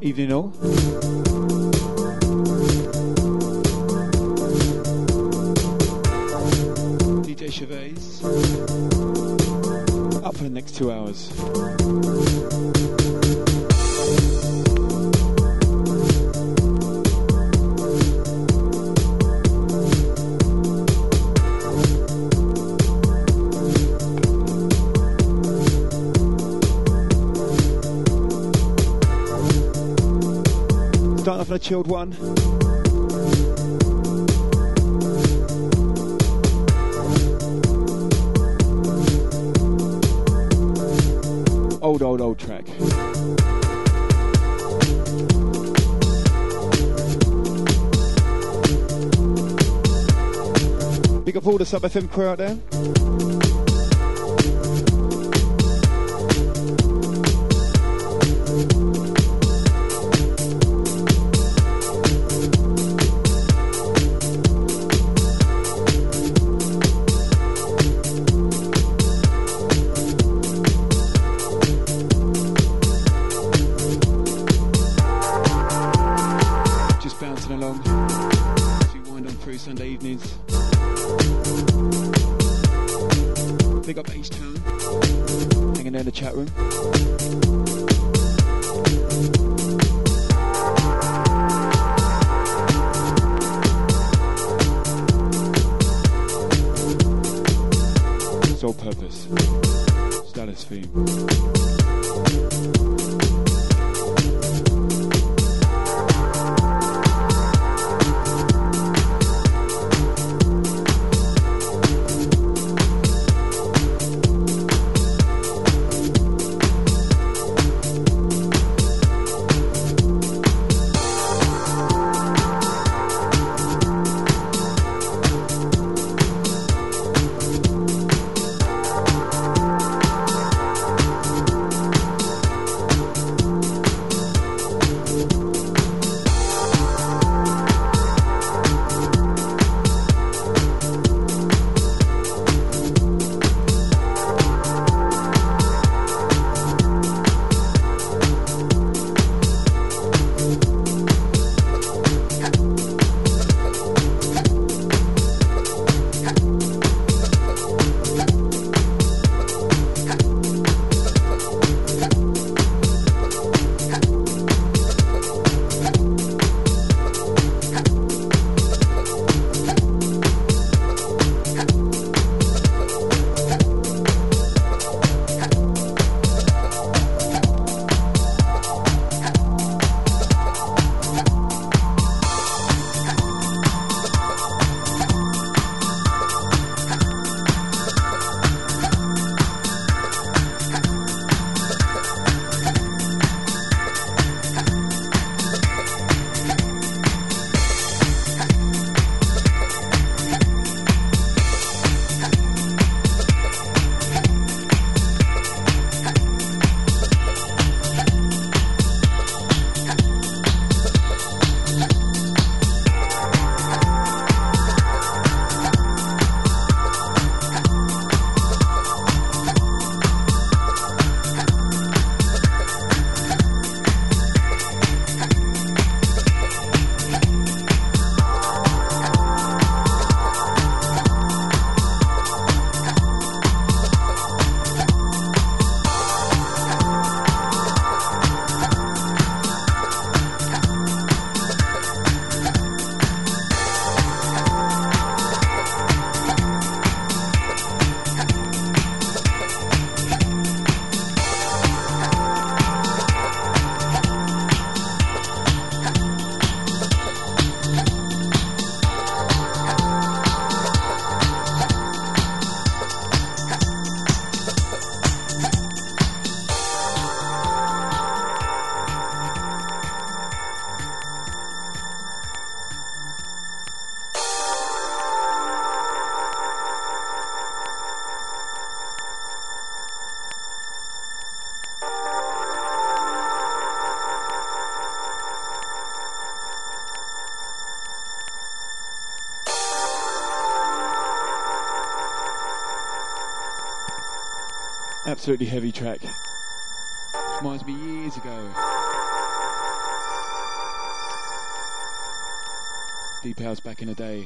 Evening all. DJ Chavez. Up for the next 2 hours. Starting off on a chilled one. Old track. Big up all the Sub FM crew out there. Big up H-Town, hanging there in the chat room. Sole Purpose, Status theme. Absolutely heavy track. Reminds me years ago. Deep house back in the day.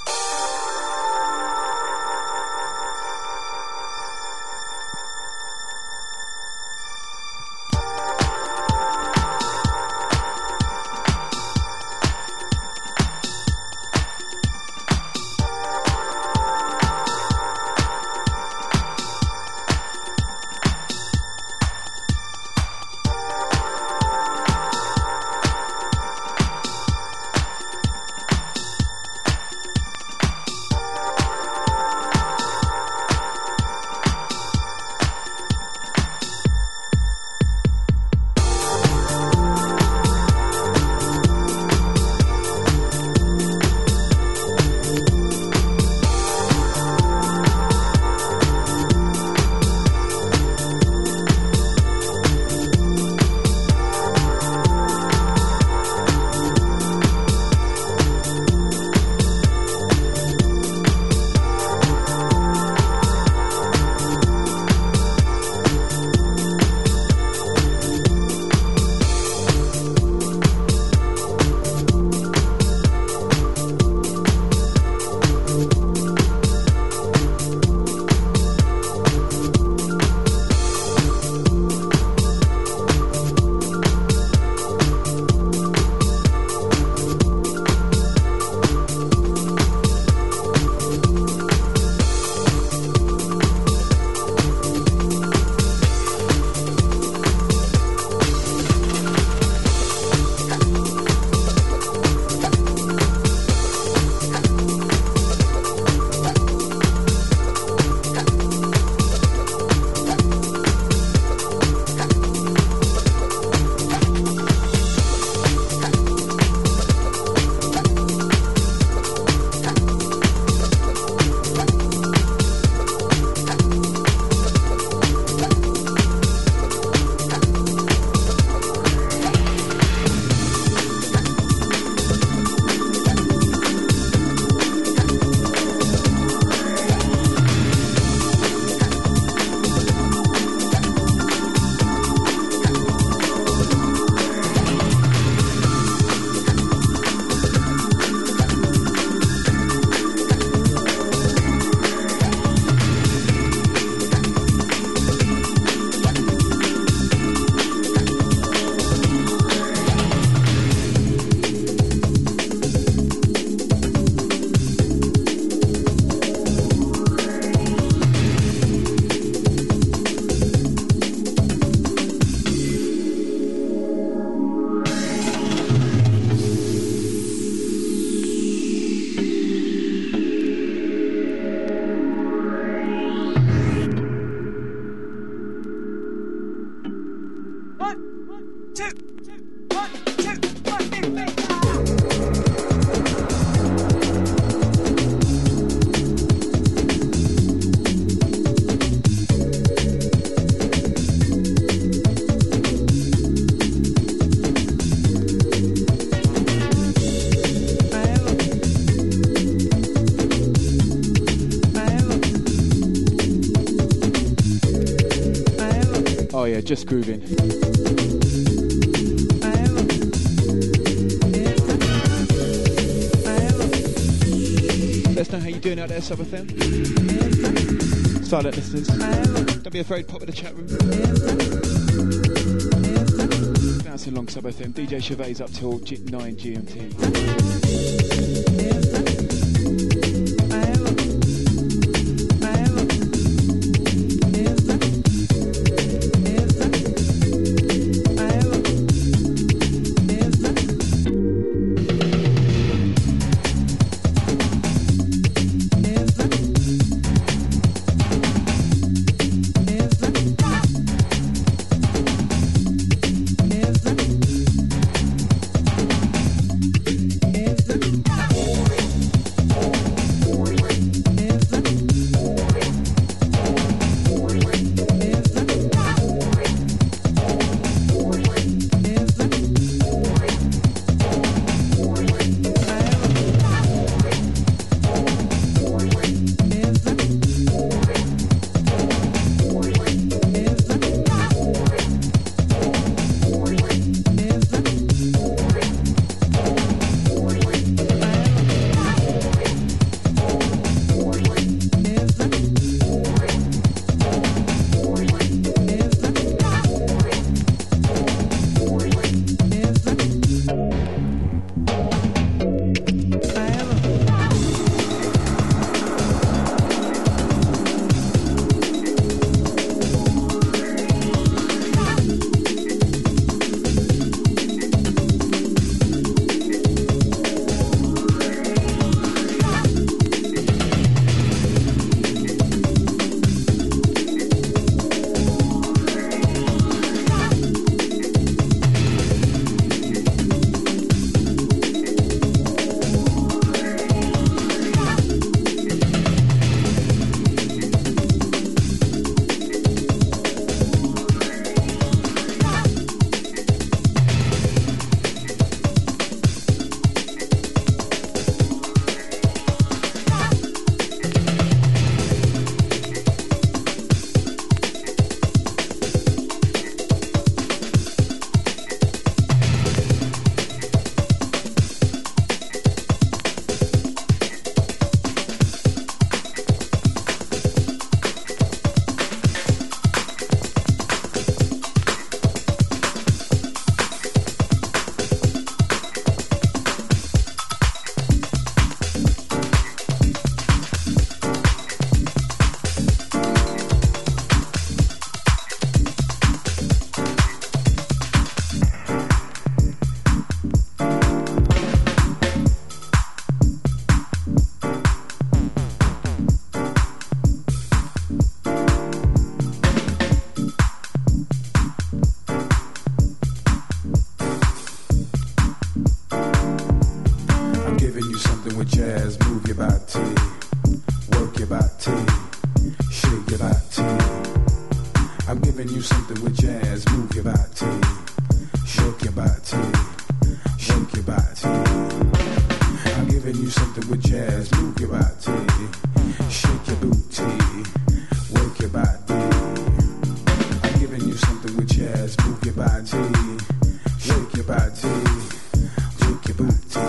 Oh yeah, just grooving. Let us know how you're doing out there, Sub FM. Silent listeners. Don't be afraid, pop in the chat room. Bouncing along Sub FM. DJ Chevet's up till 9 GMT. Shake your body, shake your body.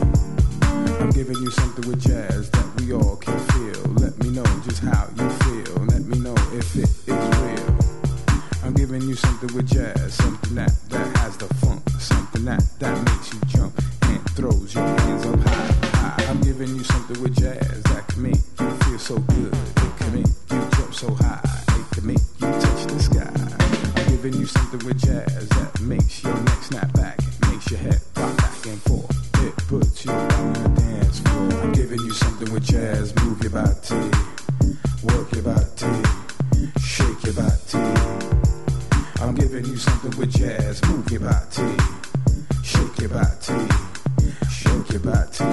I'm giving you something with jazz that we all can feel. Let me know just how you feel. Let me know if it is real. I'm giving you something with jazz, something that has the funk, something that makes you jump and throws your hands up high. I'm giving you something with jazz that can make you feel so good. It can make you jump so high. It can make you touch the sky. I'm giving you something with jazz that makes your neck snap back, makes your head rock back and forth. It puts you on the dance floor. I'm giving you something with jazz. Move your body, work your body, shake your body. I'm giving you something with jazz. Move your body, shake your body, shake your body.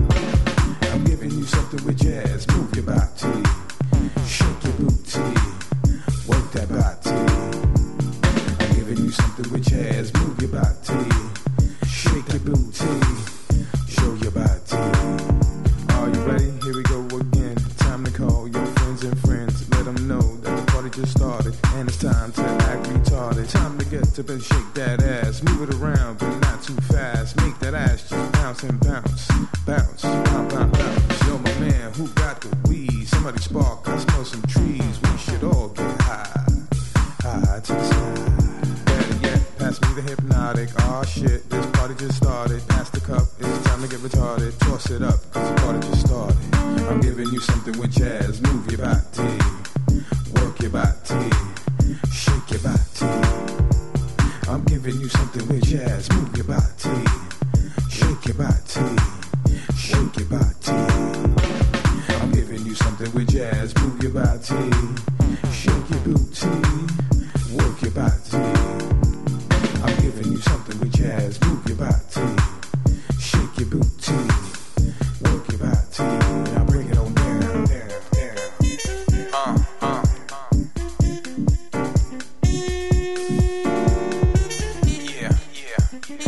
I'm giving you something with jazz. Move your body, shake your booty, work that body. I'm giving you something with jazz. Move your body, shake your booty, show your body. Are you ready? Here we go again. Time to call your friends and friends. Let them know that the party just started and it's time to act retarded. Time to get up and shake that ass. Move it around but not too fast. Make that ass just bounce and bounce. Bounce, bounce, bounce, bounce. Yo, my man, who got the weed? Somebody spark, I smell some trees. We should all get high. High to the sky. Better yet, pass me the hypnotic. Aw shit, this party just started. Pass the cup, it's time to get retarded. Toss it up, cause the party just started. I'm giving you something with jazz. Move your body, work your body, shake your body. I'm giving you something with jazz. Move your body, shake your body, shake your body. I'm giving you something with jazz. Move your body, shake your booty, work your body. I'm giving you something with jazz. Move your body, shake your booty, work your body. Now bring it on down, down, down. Yeah, yeah.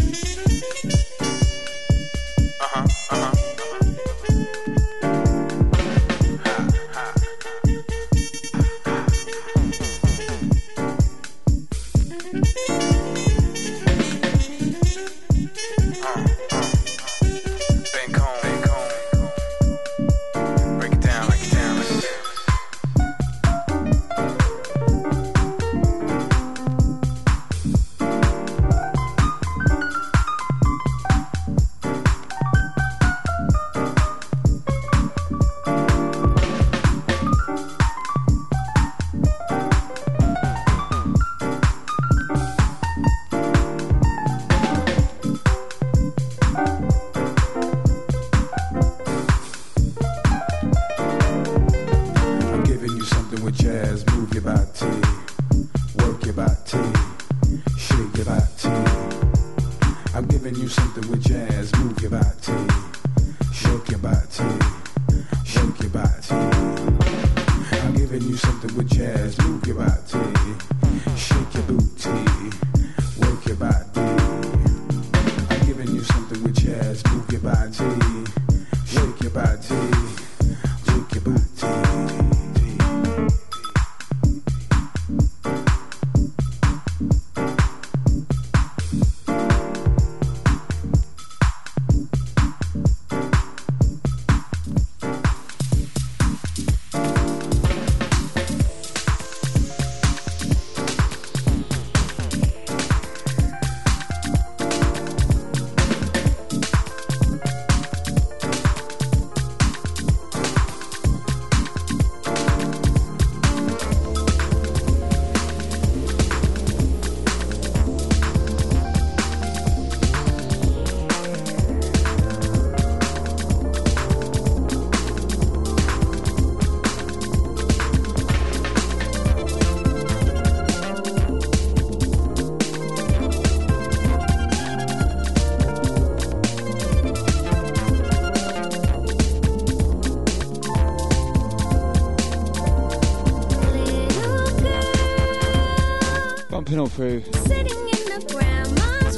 Bumping on through. Sitting in the grandma's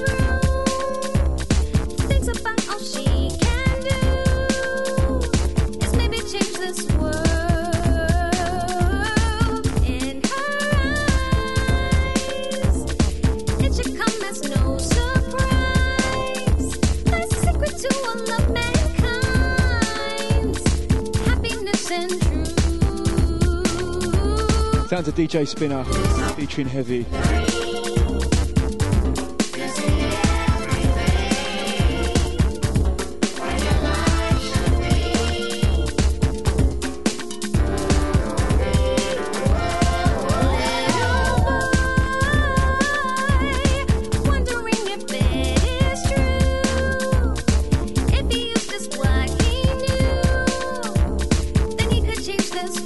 room, thinks about all she can do. Is maybe change this world. In her eyes, it should come as no surprise. There's a secret to all of mankind's happiness and truth. Sounds of DJ Spinner featuring Heavy. Wondering if it is true. If he used just what he knew, then he could change this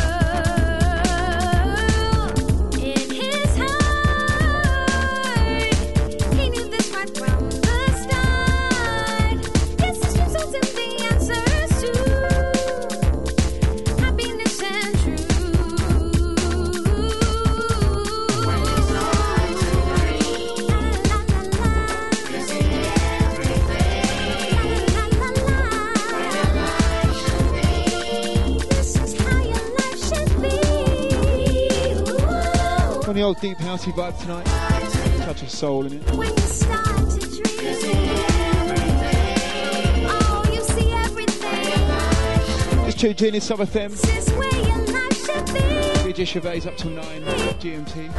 world. In his heart, he knew this right from the start. Yes, his dreams told him the answers to happiness and truth. This is how your life should be. On the old deep housey vibe tonight. Touch of soul in it. When you start to dream, oh, you see everything. It's tuned in Sub FM. This is where your life should be. DJ Gervais up till 9 GMT.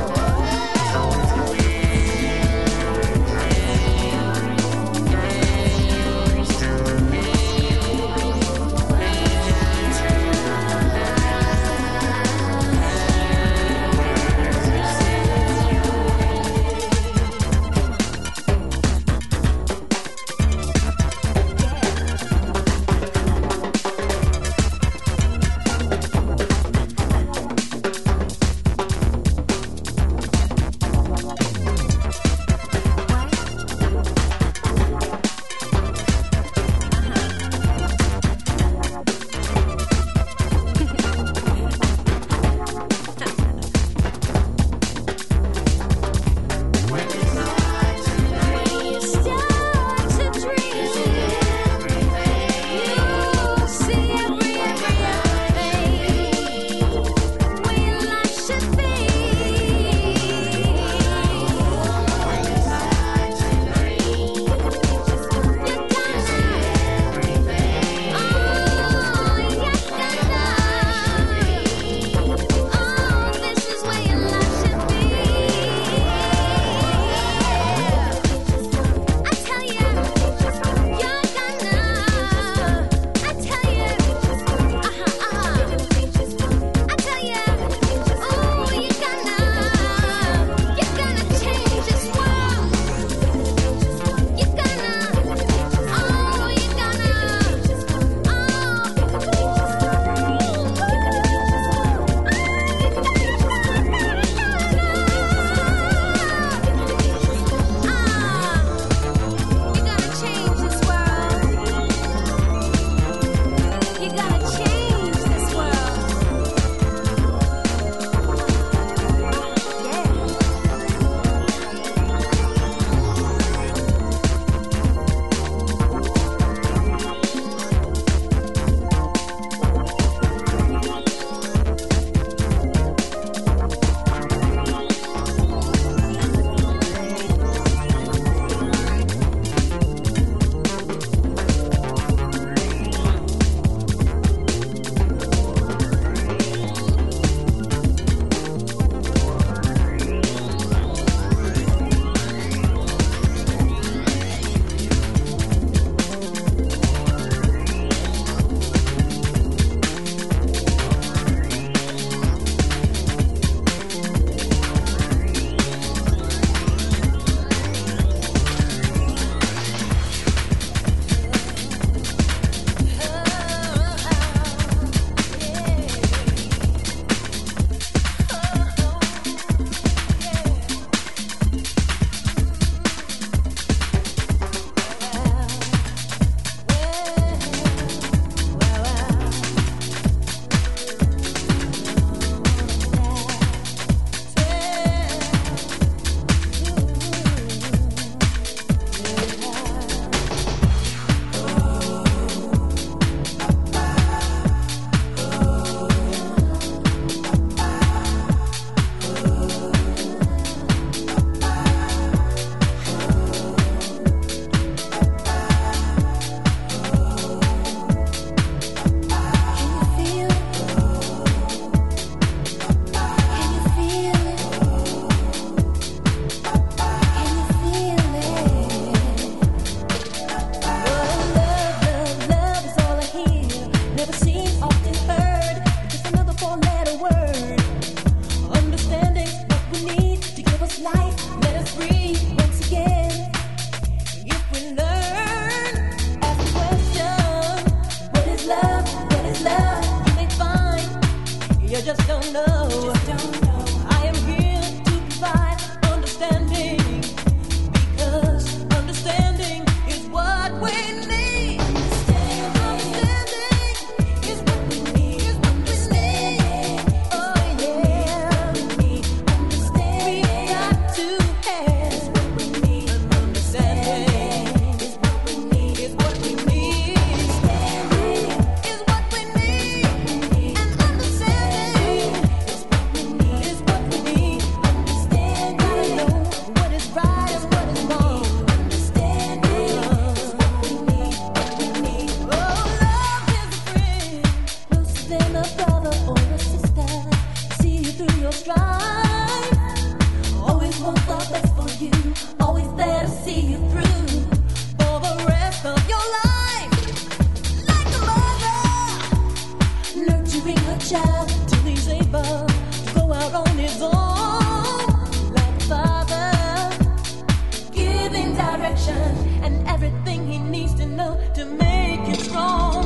see you through for the rest of your life. Like a mother nurturing her child till he's able to go out on his own. Like a father giving direction and everything he needs to know to make him strong.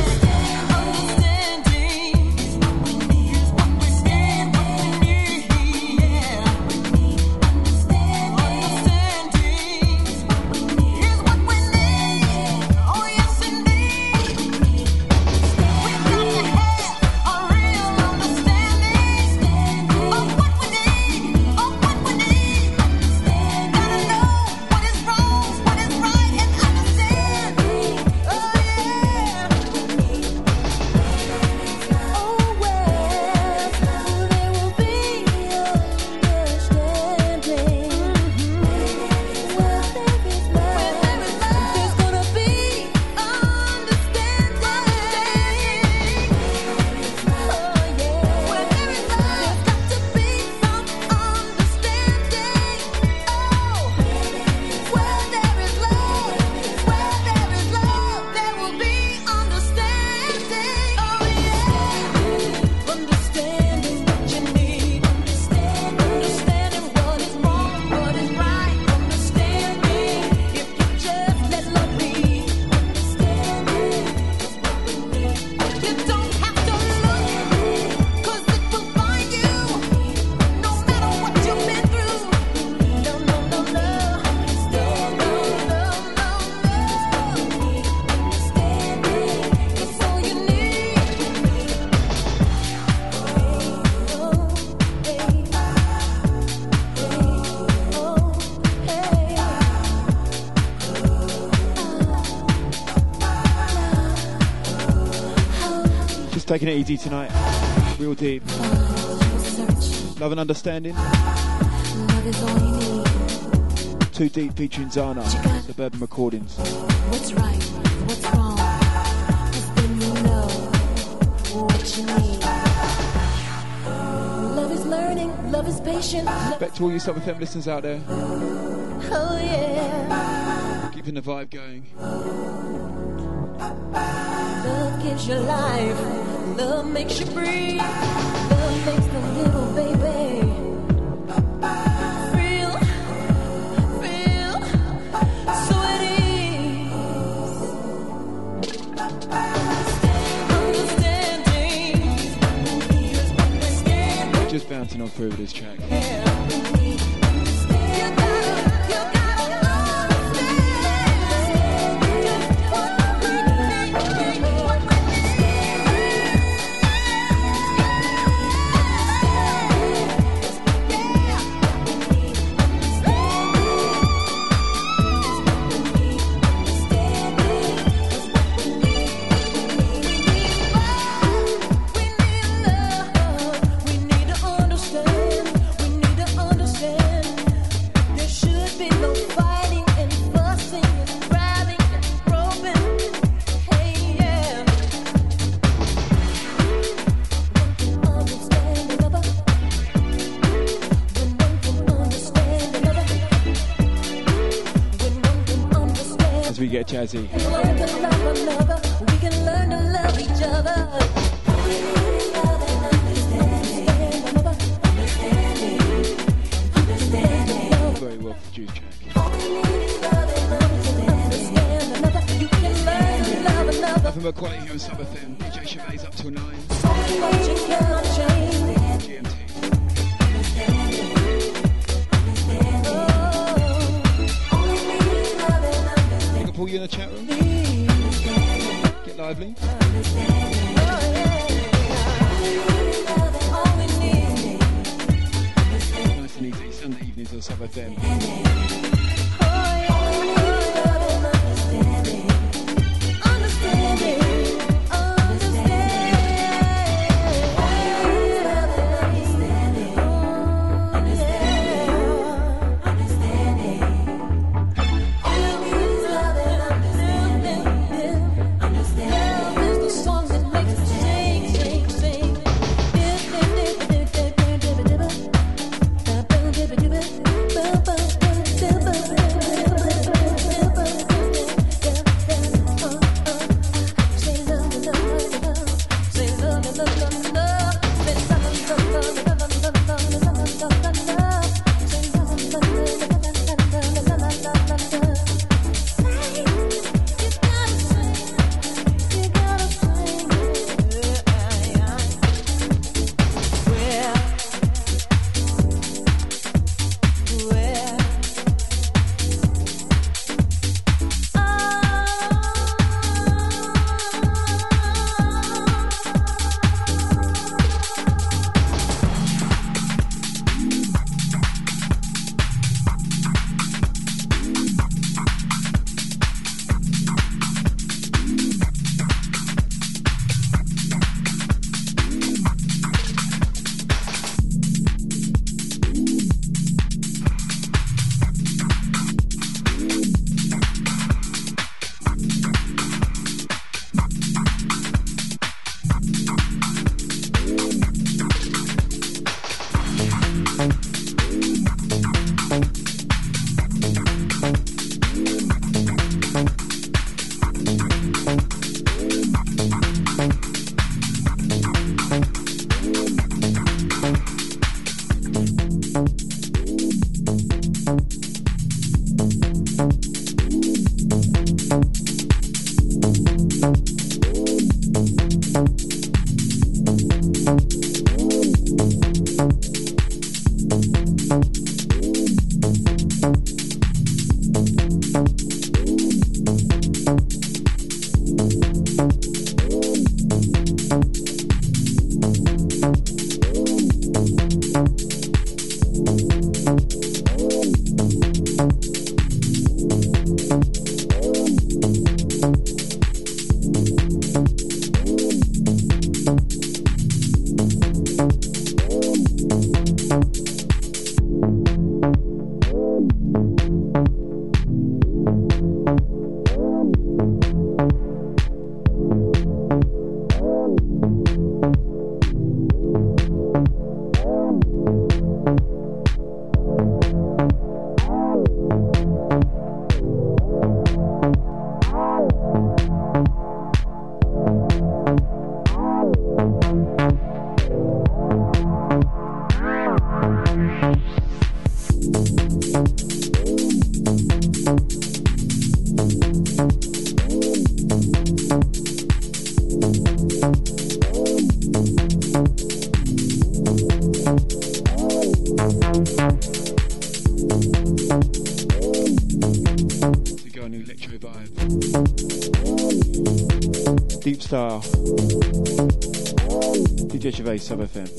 Taking it easy tonight, real deep. Love and Understanding. Too Deep featuring Zana, Suburban Recordings. What's right, what's wrong, 'cause then you know what you need. Love is learning, love is patient. Respect to all you Sub FM listeners out there. Oh yeah. Keeping the vibe going. Love gives you life. Love makes you breathe. Love makes the little baby feel so at ease. Understanding. Just bouncing on through with this track. Get jazzy. We can learn to love each other. Very well produced track. Nothing but quality here on Sub FM. DJ Chavez up till 9. GMT. Pull you in the chat room. Get lively. Nice and easy. Sunday evenings on Sub FM. electro vibe. Deep Star. DJ Gervais, Sub FM.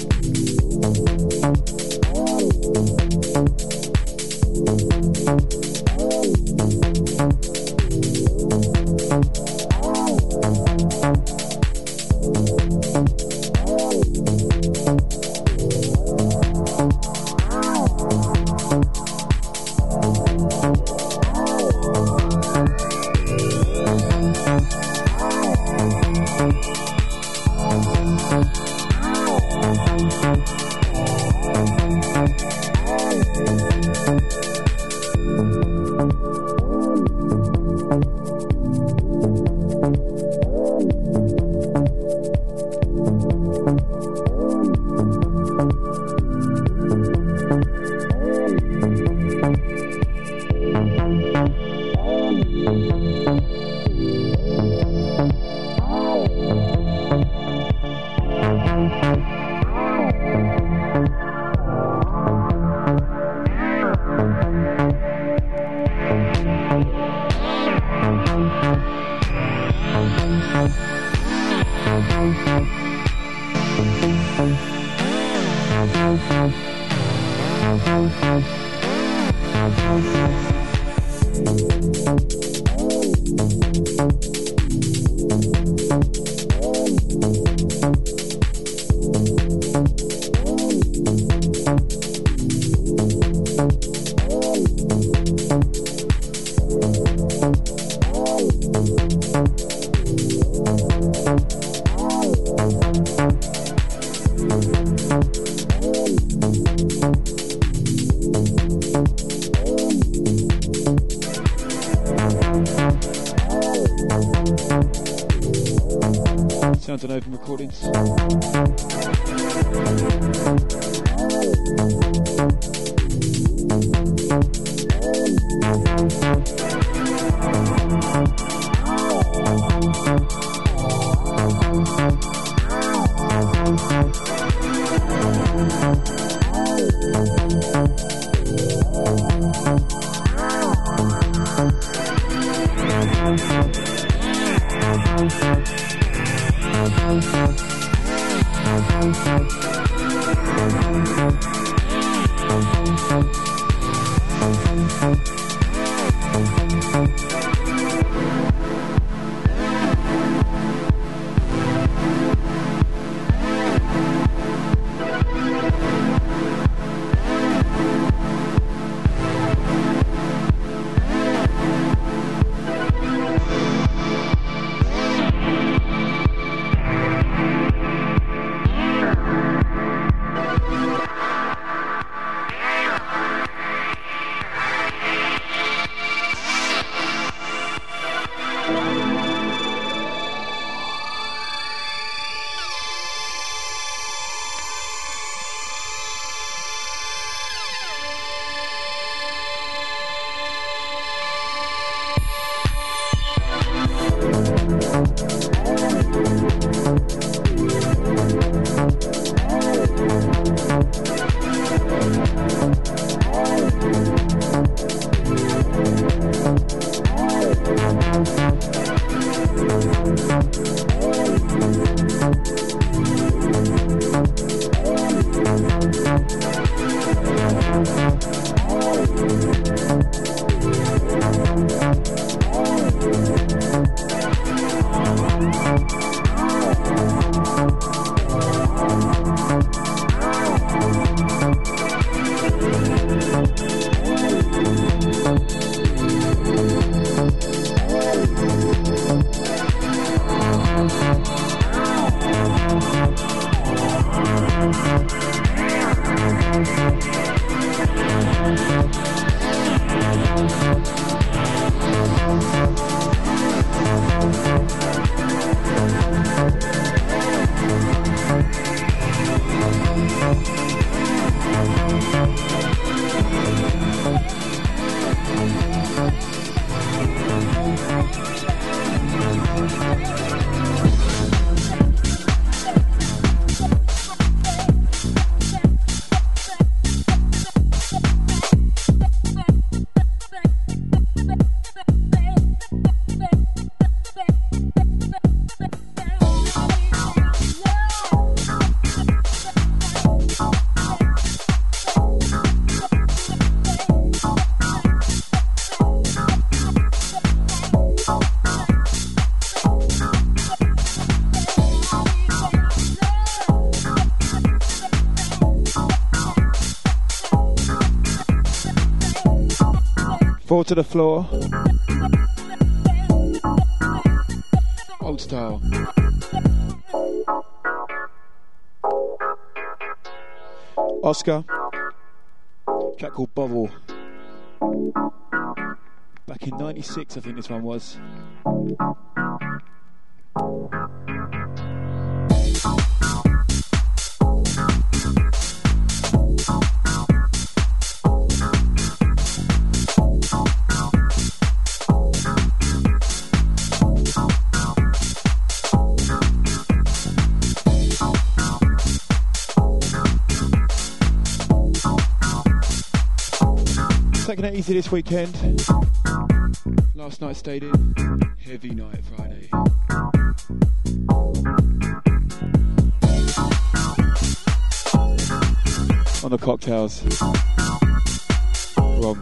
Sounds on Open Recordings. Fall to the floor. Old style. Oscar. Track called Bubble. Back in 96, I think this one was. Taking it easy this weekend. Last night stayed in. Heavy night Friday. On the cocktails. Wrong.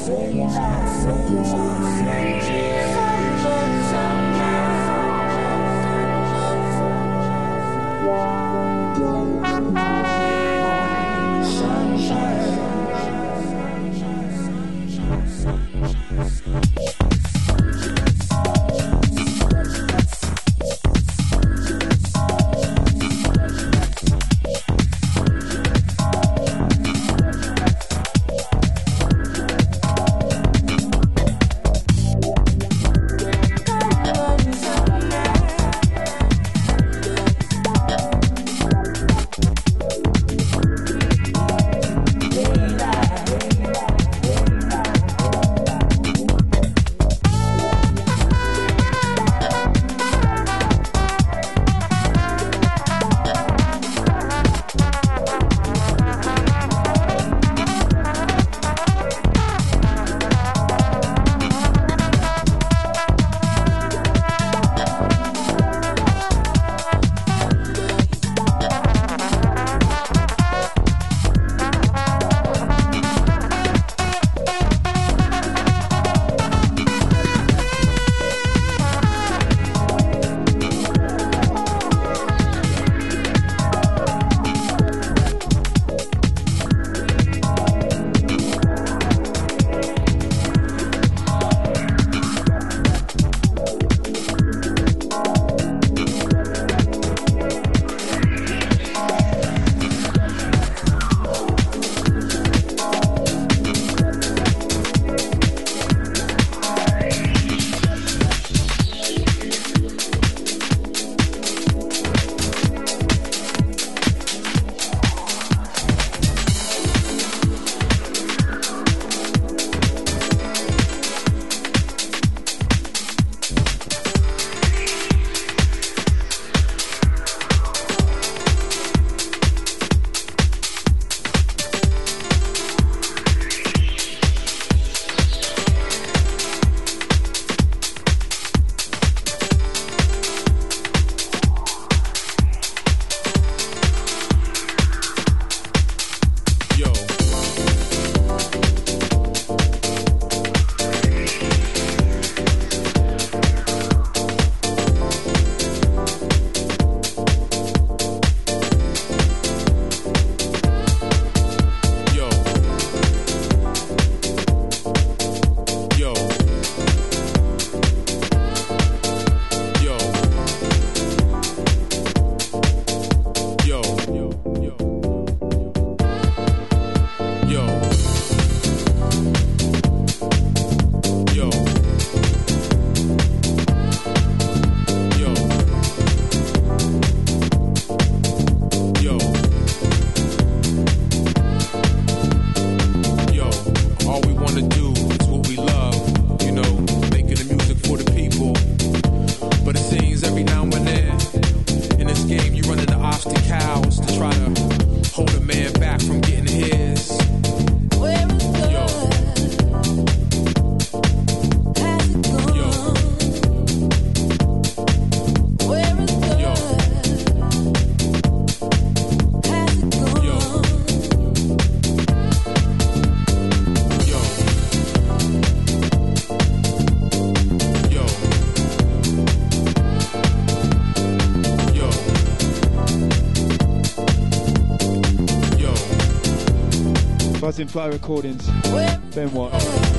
Buzzing Fly Recordings. Ben Watt.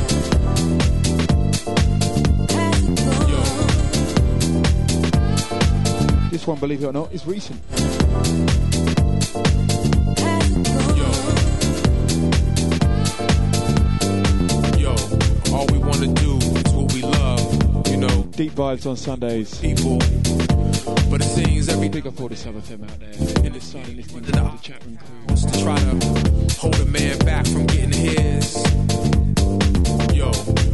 This one, believe it or not, is recent. All we want to do is what we love, you know. Deep vibes on Sundays. People, but it seems every Big up all the Southern FM out there. In the silent listening to the chat room crew. wants to try to hold a man back from getting his. Yo.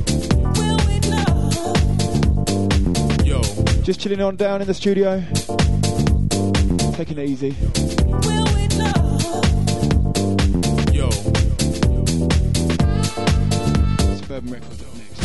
Yo. Just chilling on down in the studio. Taking it easy. Yo. Suburban Records up next.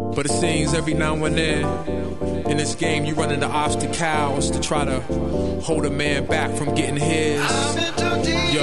But it seems every now and then in this game you run into obstacles to try to hold a man back from getting his. Yo.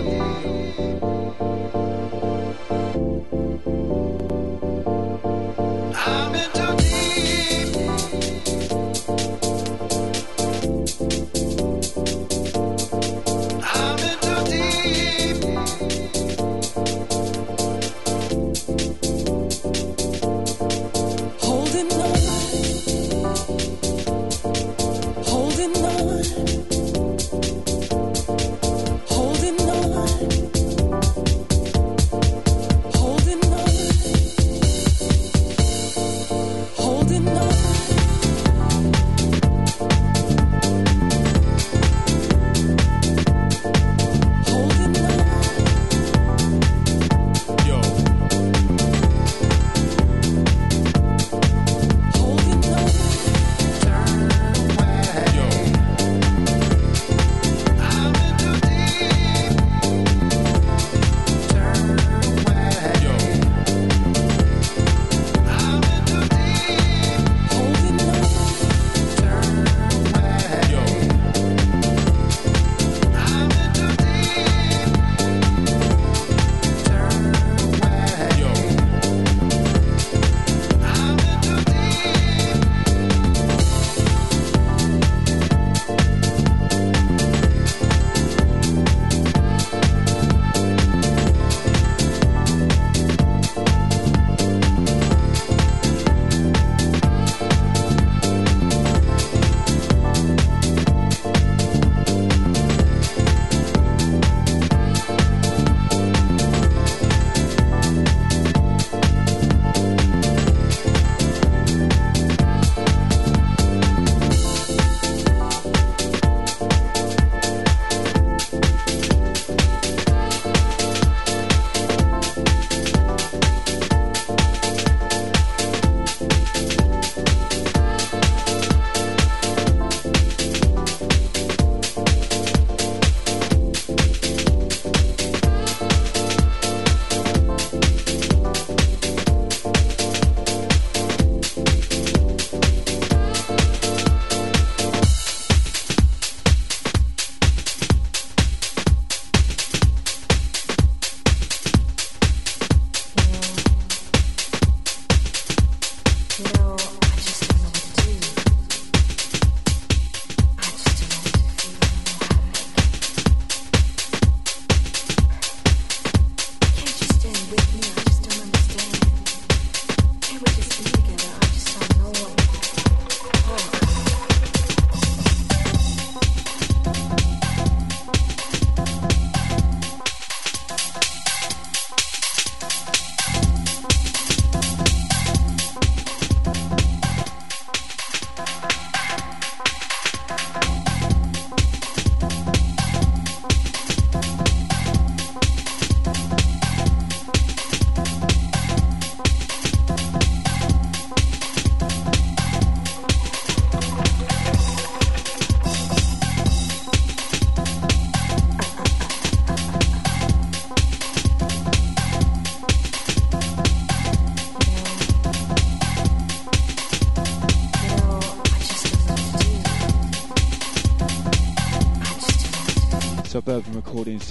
Suburban Recordings.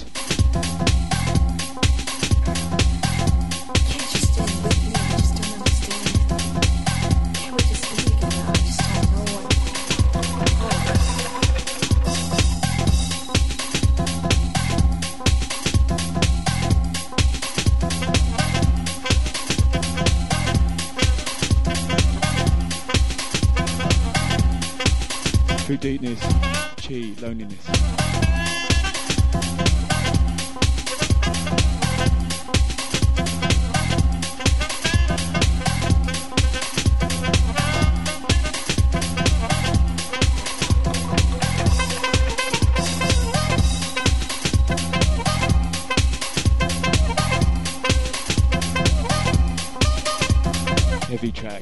True Deepness, Chi, Loneliness. Heavy track.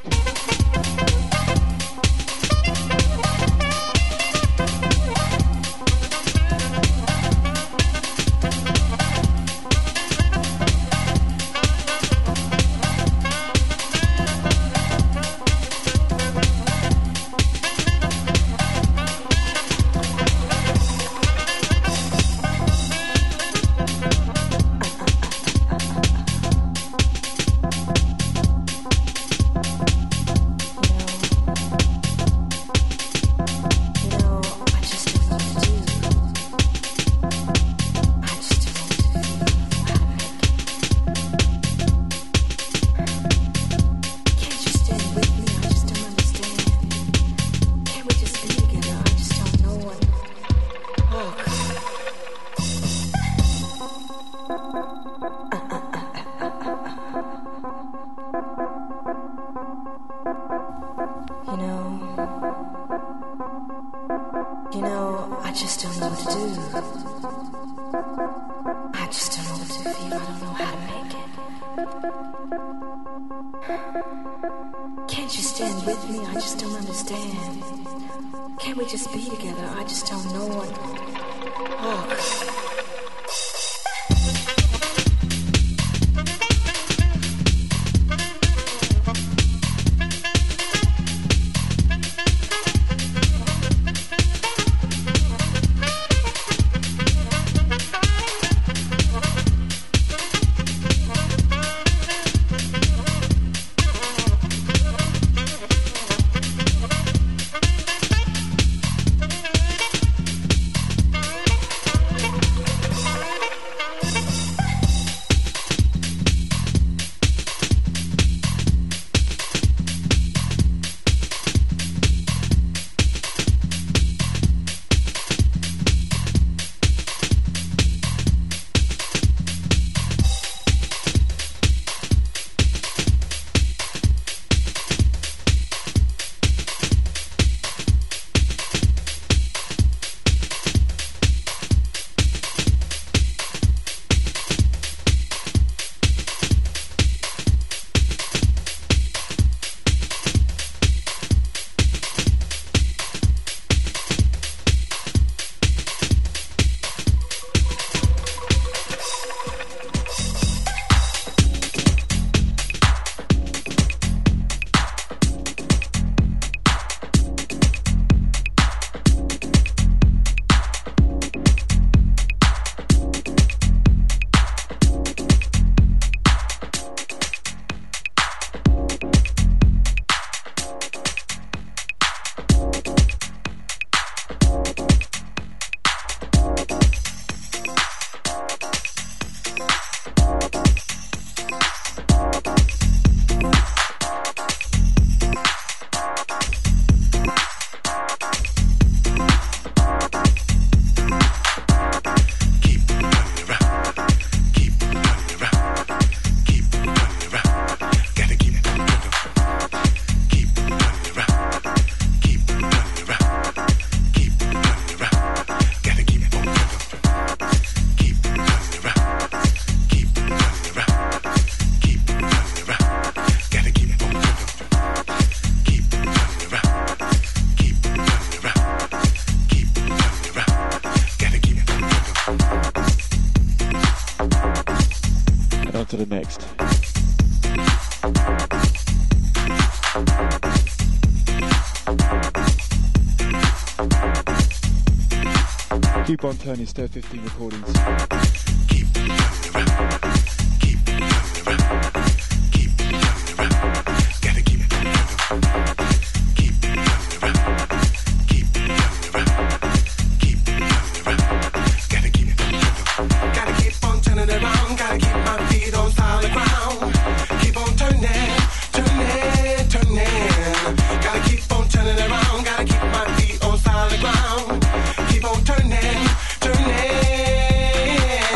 Can't you stand with me? I just don't understand. Can't we just be together? I just don't know what. Oh. To the next. Keep on turning, Stir 15 recordings. Keep on turning, turning.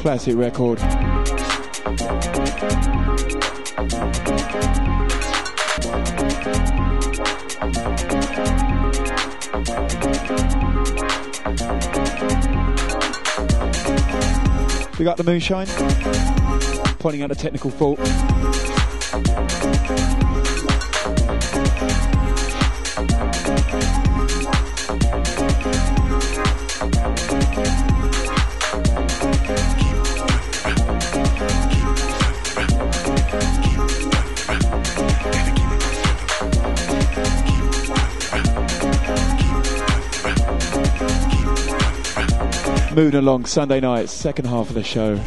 Classic record. We got the Moonshine, pointing out a technical fault. Moving along, Sunday night, second half of the show.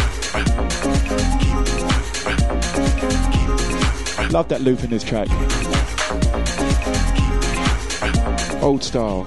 Love that loop in this track. Old style.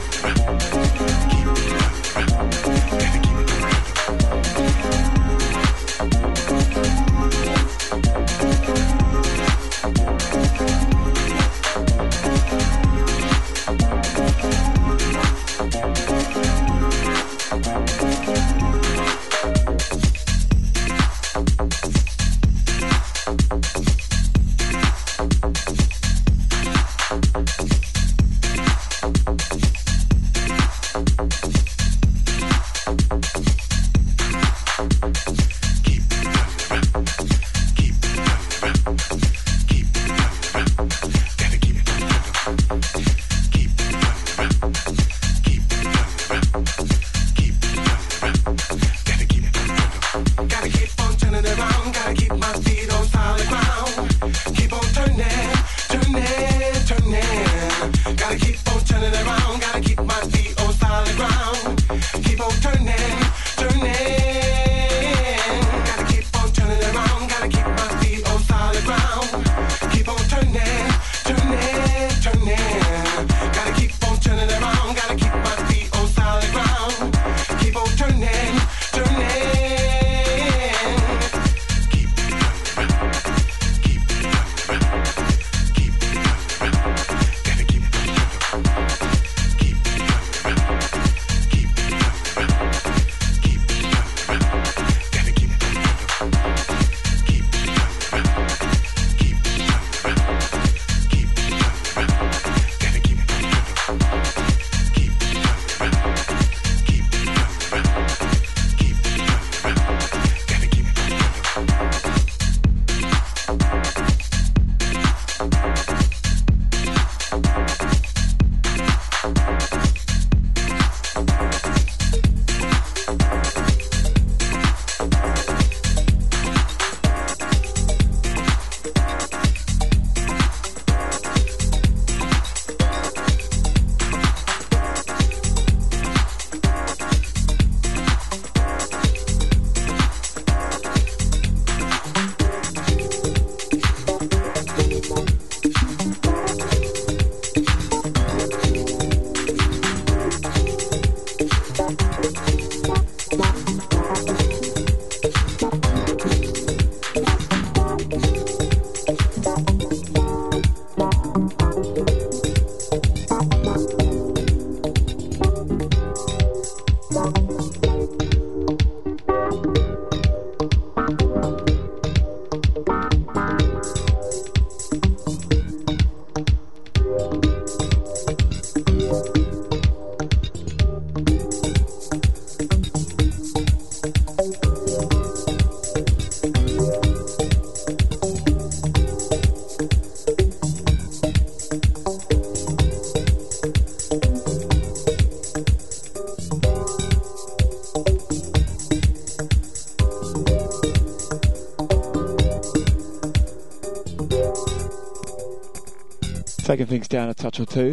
Taking things down a touch or two.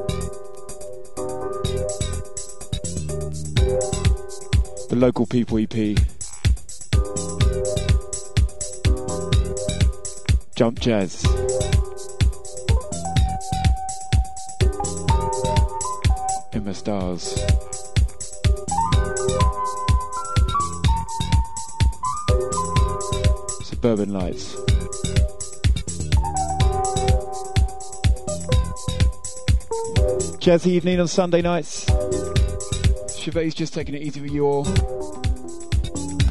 The Local People EP. Jump Jazz. In the Stars. Suburban Lights. Jazzy evening on Sunday nights. Chevet's just taking it easy with you all.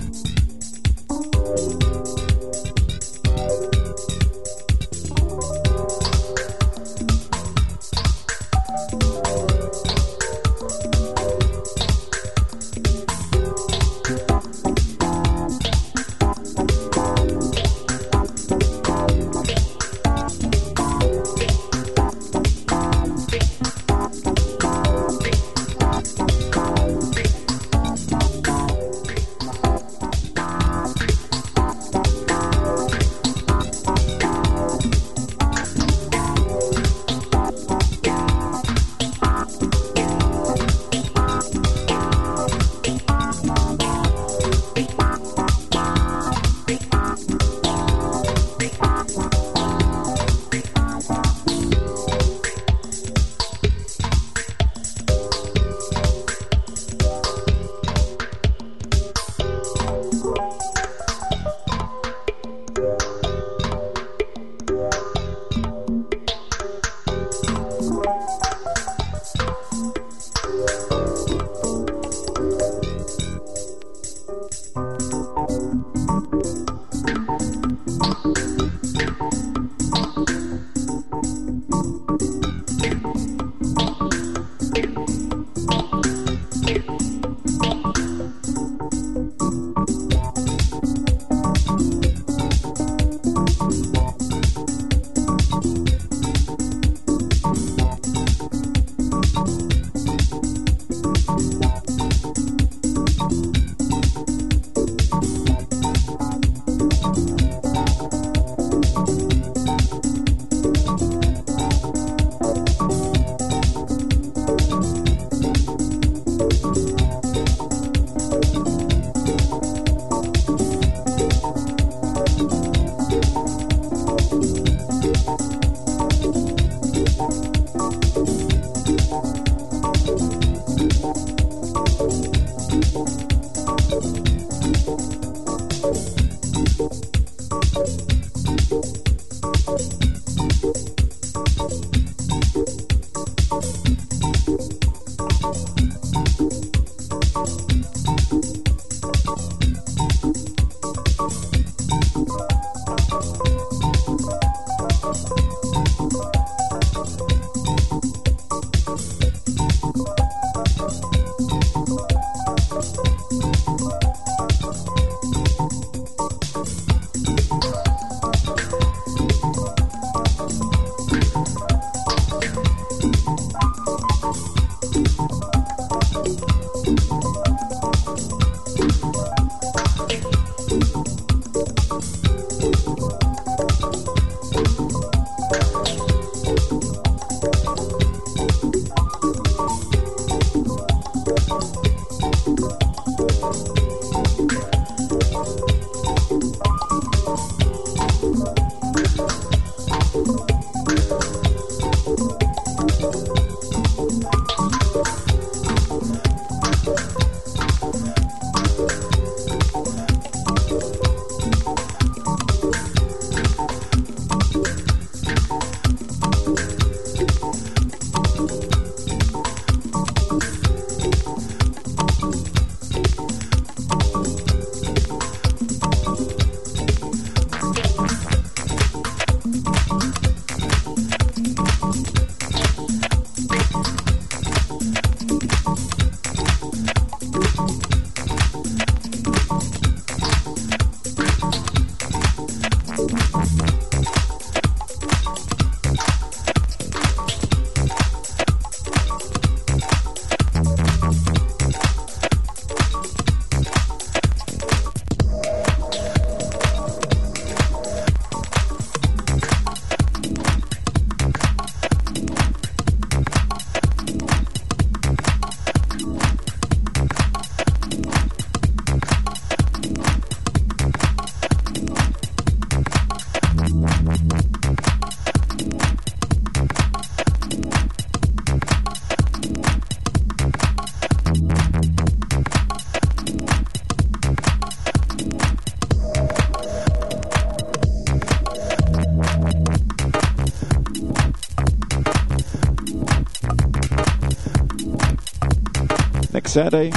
Next Saturday,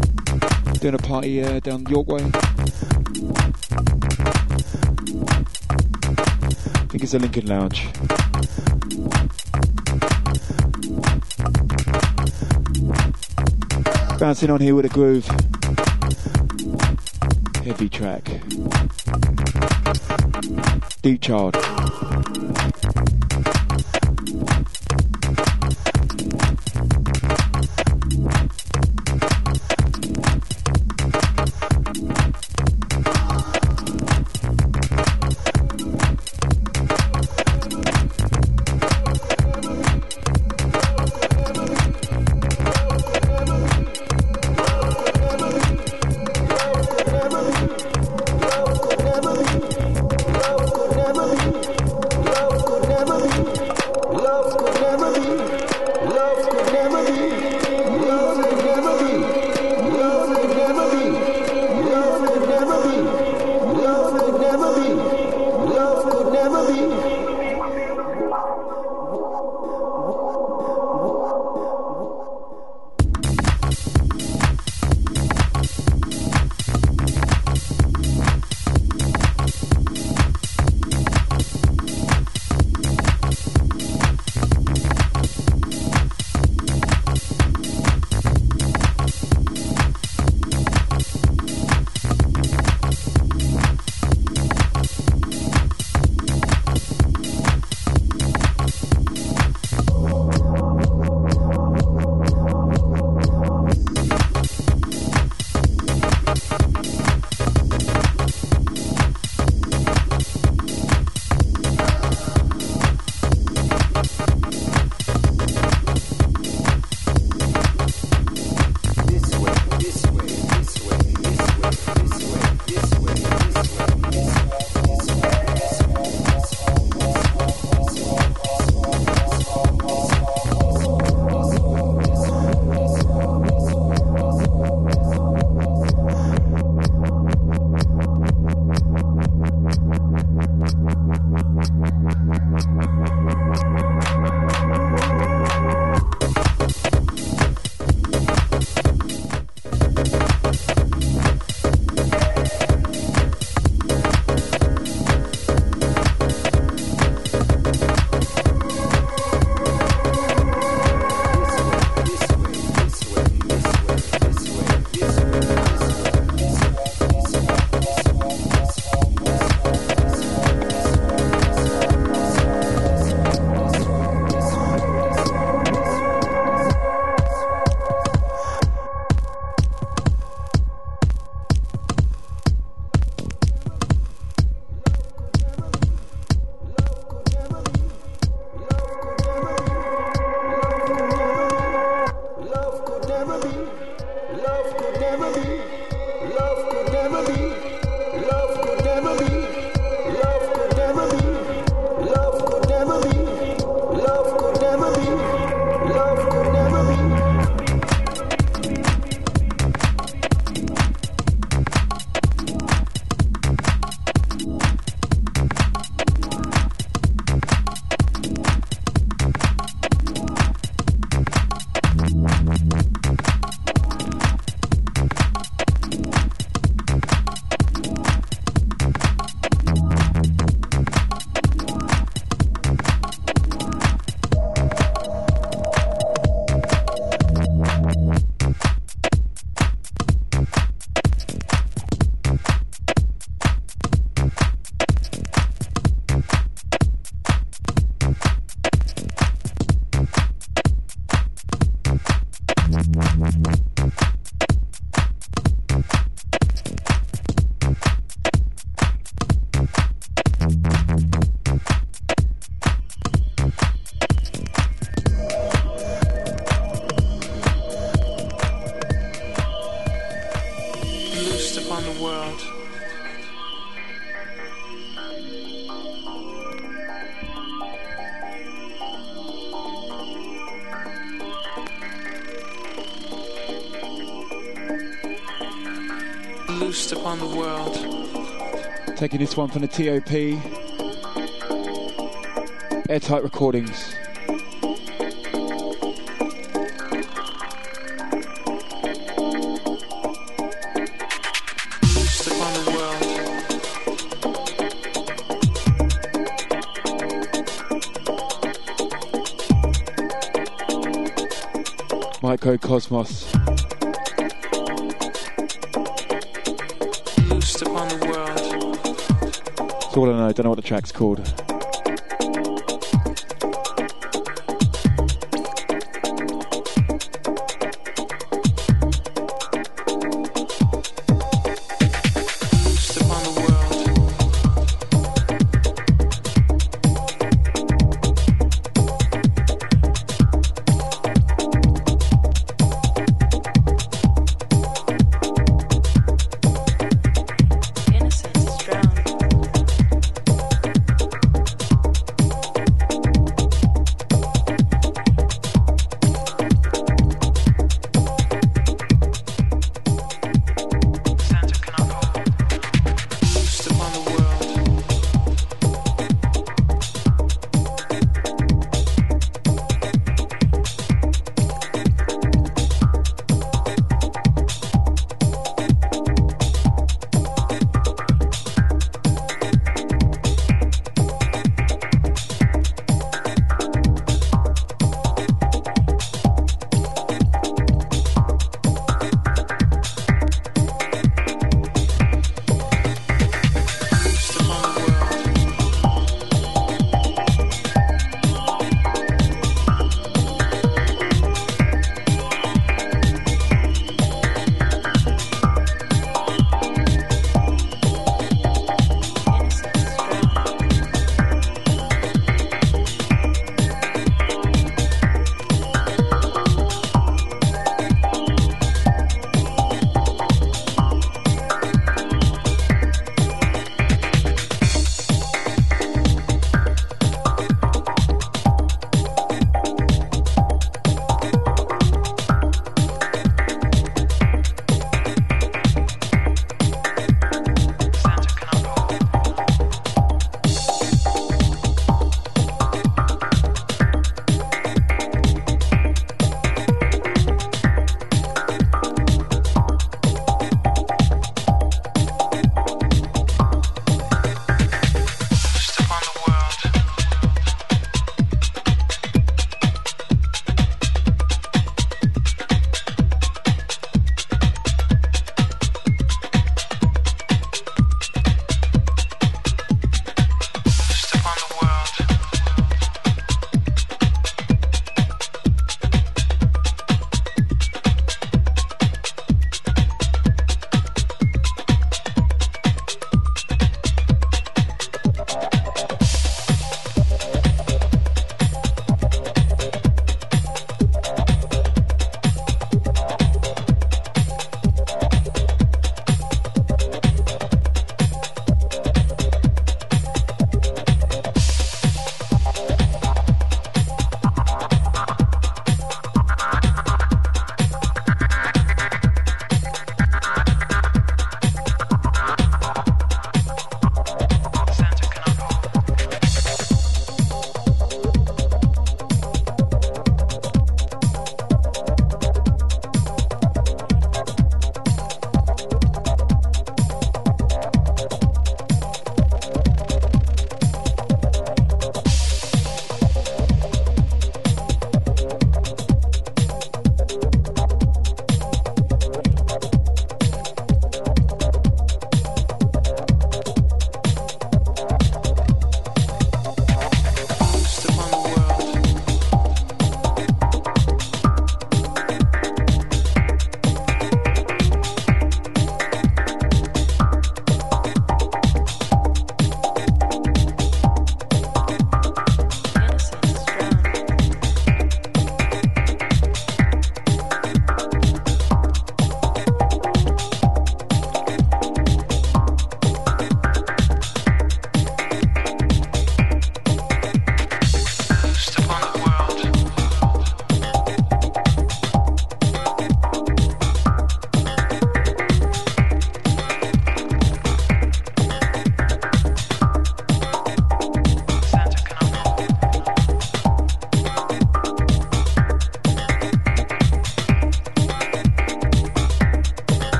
doing a party down York Way. I think it's the Lincoln Lounge. Bouncing on here with a groove. Heavy track. Deep Child. Never the world. Loosed upon the world. Taking this one from the TOP. Airtight Recordings. Loosed upon the world. Microcosmos. Loosed upon the world. That's all I know. Don't know what the track's called. Loosed upon the world. Innocence is drowned.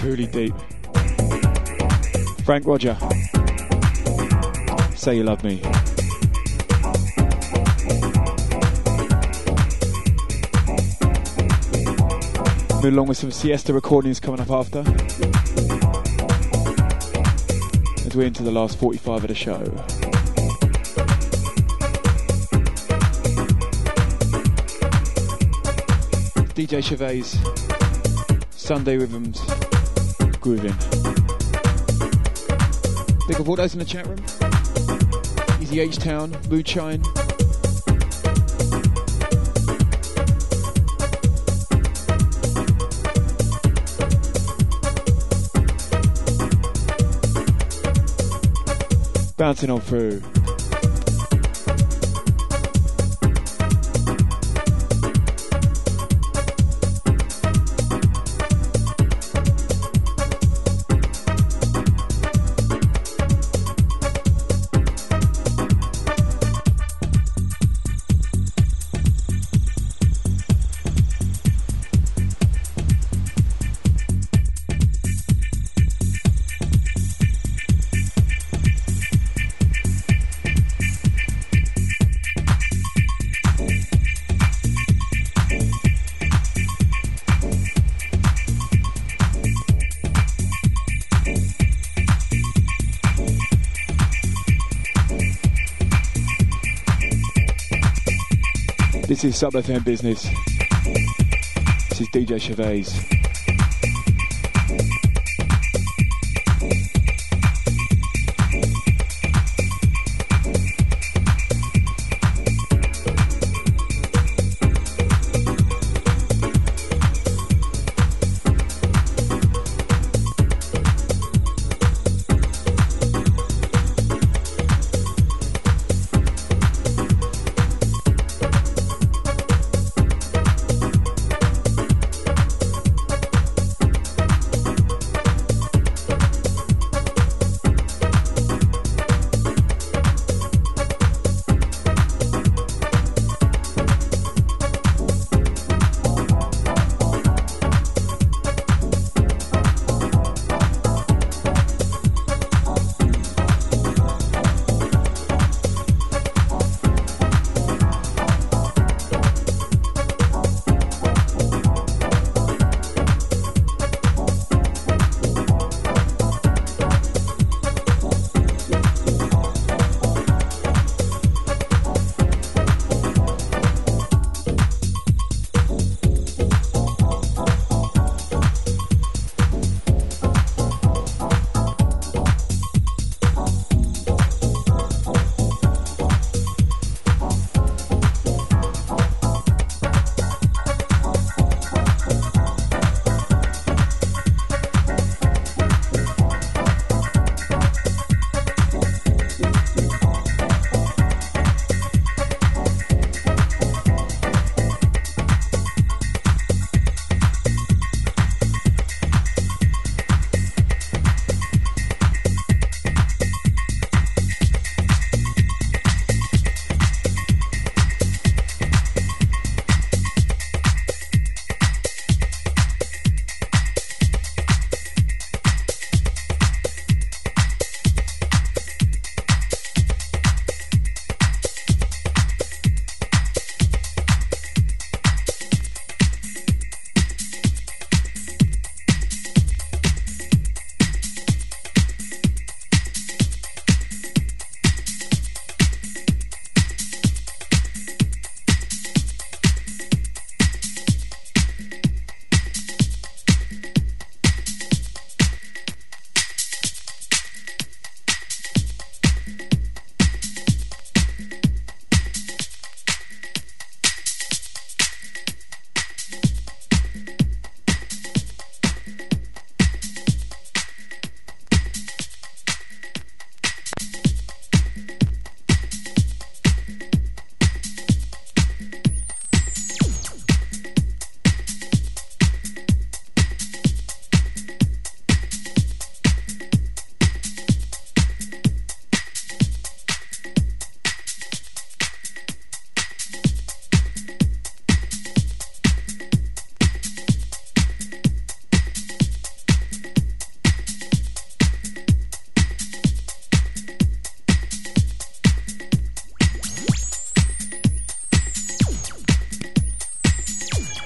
truly deep. Frank Roger, Say You Love Me. Move along with some Siesta recordings coming up after, as we're into the last 45 of the show. DJ Chavez, Sunday Rhythms, grooving. Big up all those in the chat room. Easy H-Town, Moodshine. Bouncing on through. This is Sub FM Business. This is DJ Chavez.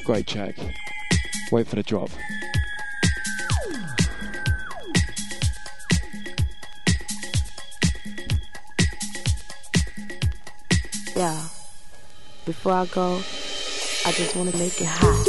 Great track. Wait for the drop. Yeah. Before I go, I just want to make it hot.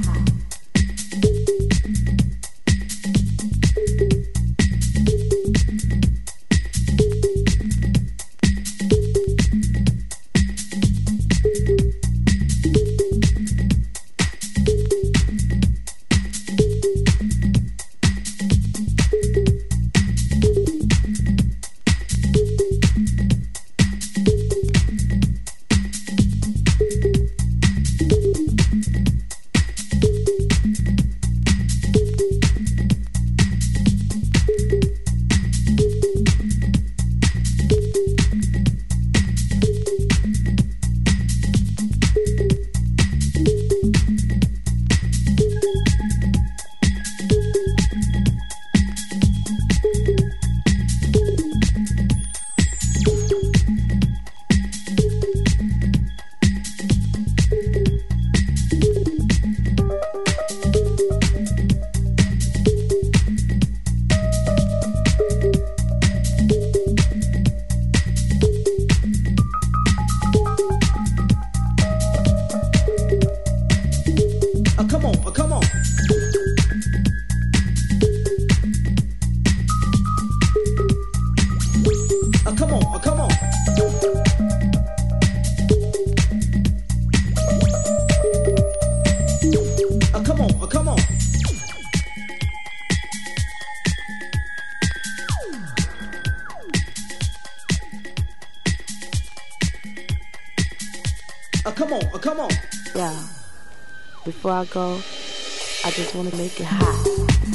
Come on. Yeah. Before I go, I just want to make it hot.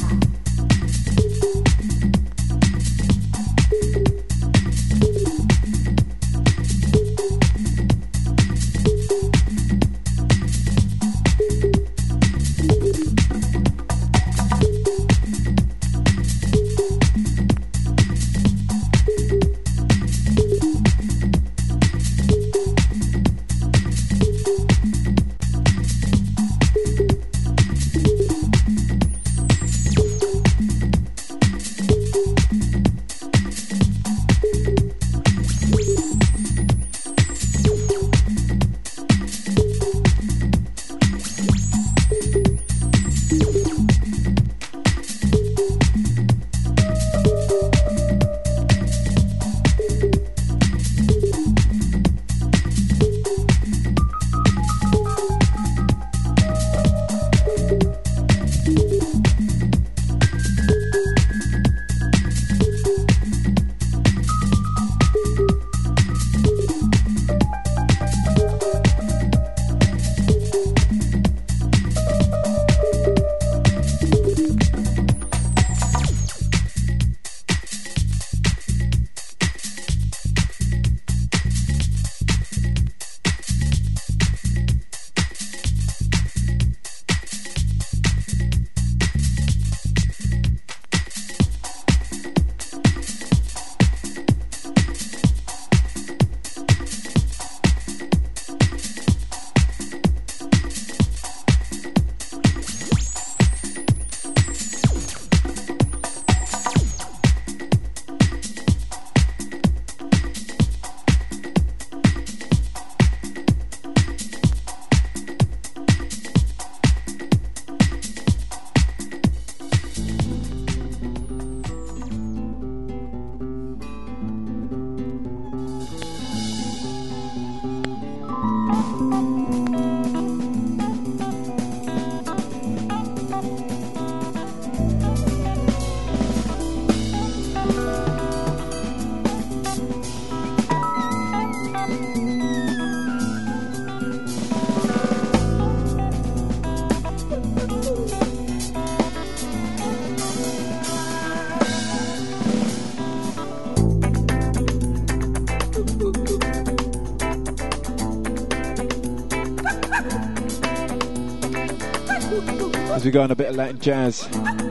As we go on a bit of Latin jazz,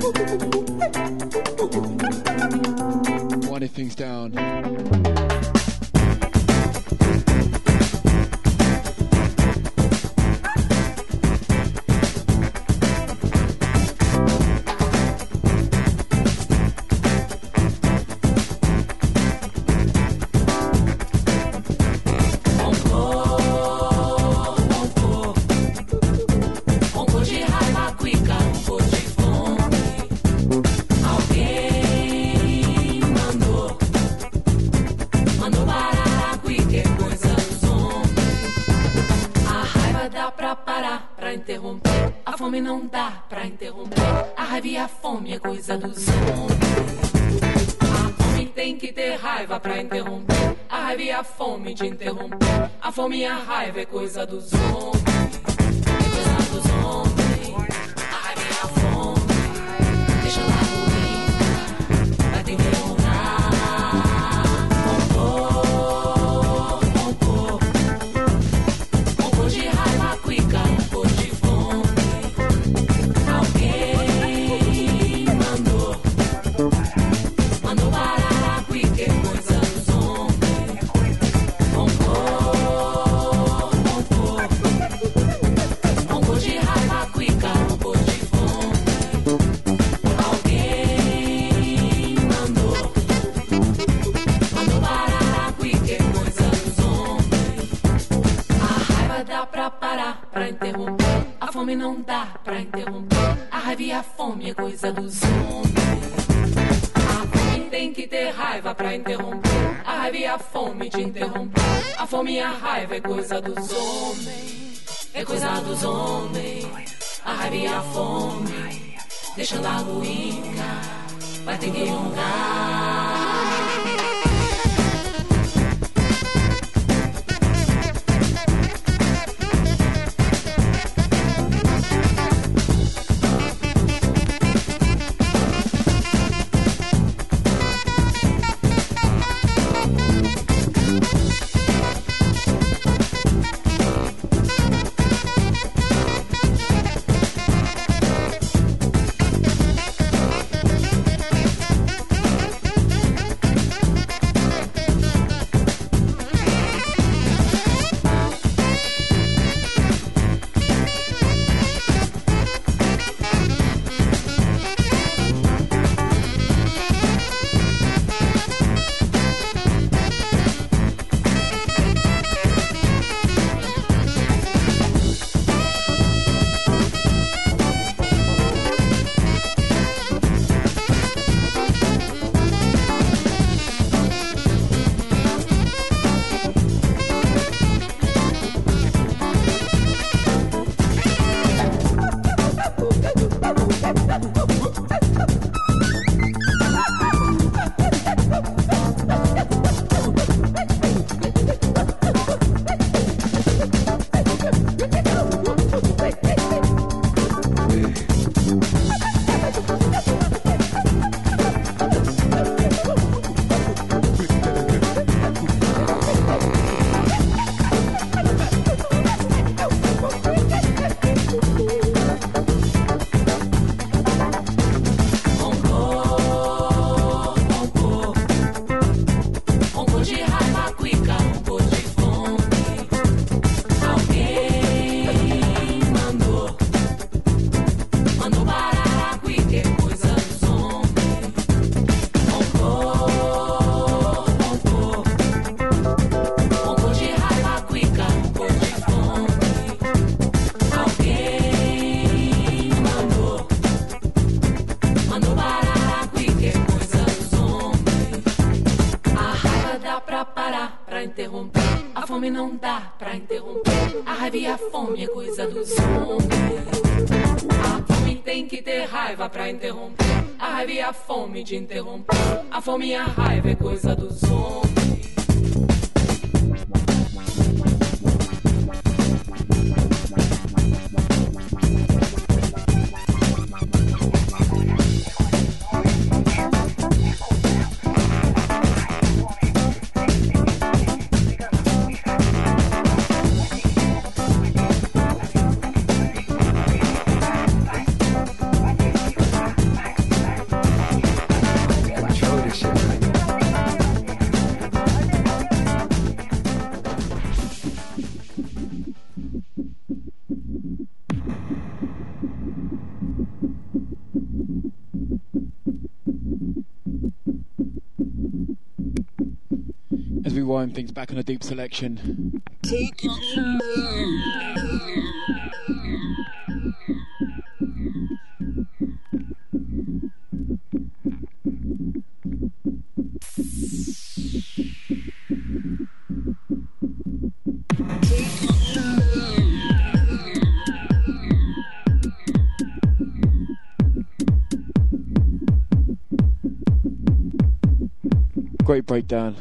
winding things down. parar, pra interromper. A fome não dá pra interromper. A raiva e a fome é coisa dos homens. A fome tem que ter raiva pra interromper. A raiva e a fome de interromper. A fome e a raiva é coisa dos homens. É coisa dos homens. A raiva e a fome deixa lá ruim. Vai ter que honrar. Pra interromper, a fome não dá pra interromper. A raiva e a fome é coisa dos homens. A fome tem que ter raiva pra interromper. A raiva e a fome de interromper. A fome e a raiva é coisa dos homens. É coisa dos homens. A raiva e a fome deixa lá ruína. Vai ter que honrar. Não dá pra interromper. A raiva e a fome é coisa dos homens. A fome tem que ter raiva pra interromper. A raiva e a fome de interromper. A fome e a raiva é coisa dos homens. As we wind things back on a deep selection. Take it slow. great breakdown.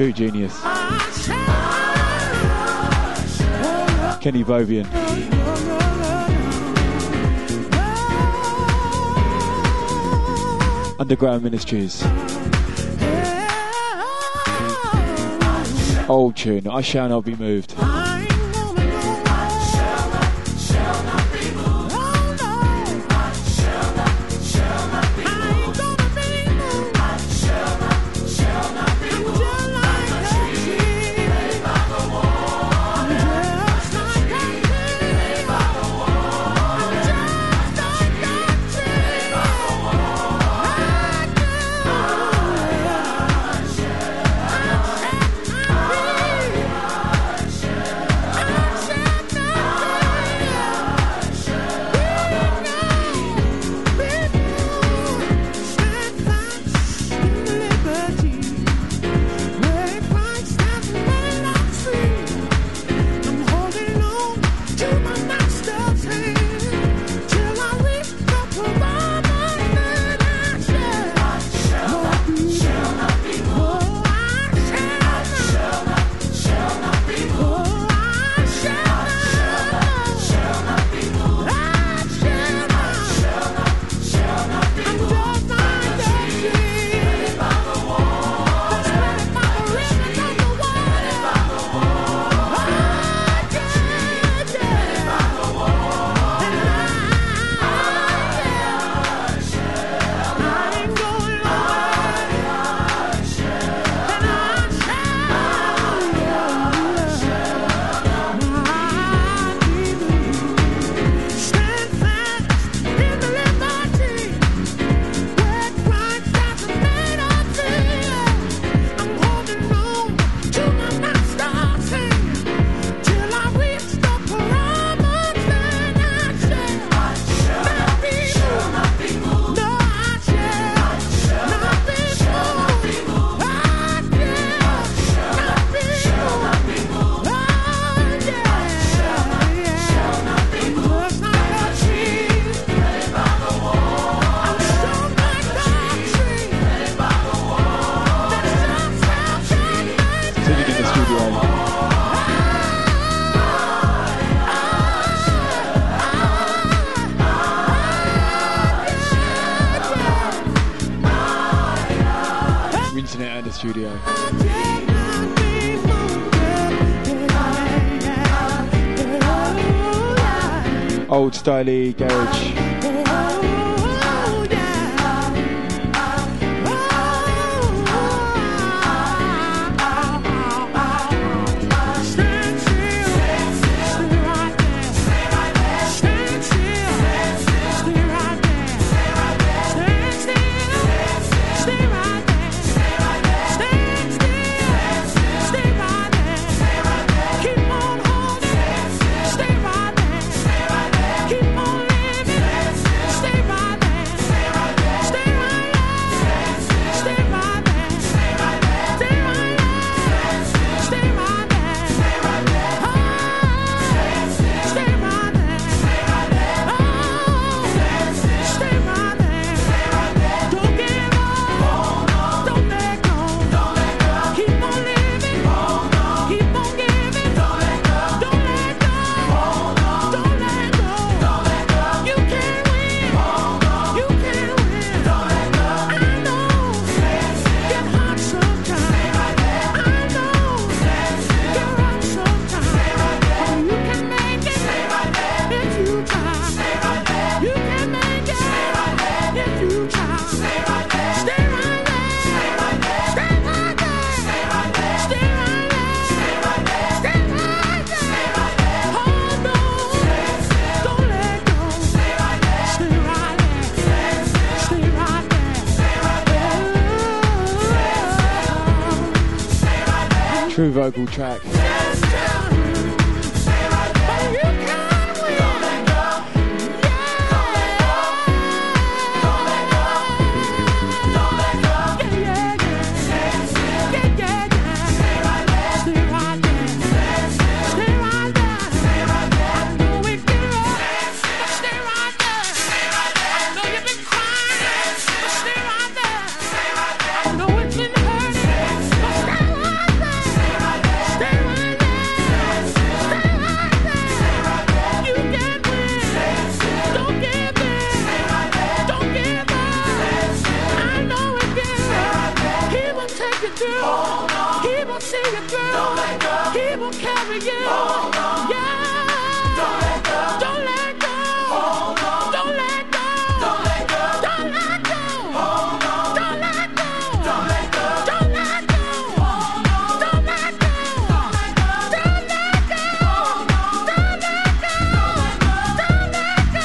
True genius. Kenny Bovian. Underground Ministries. Old tune, I Shall Not Be Moved. Studio. Old styley garage. True vocal track. Stay right there. see you through. He will carry you. Yeah. Don't let go. Don't let go. Don't let go. Don't let go. Don't let go. Don't let go. Don't let go. Don't let go. Don't let go. Don't let go. Don't let go. Don't let go. Don't let go.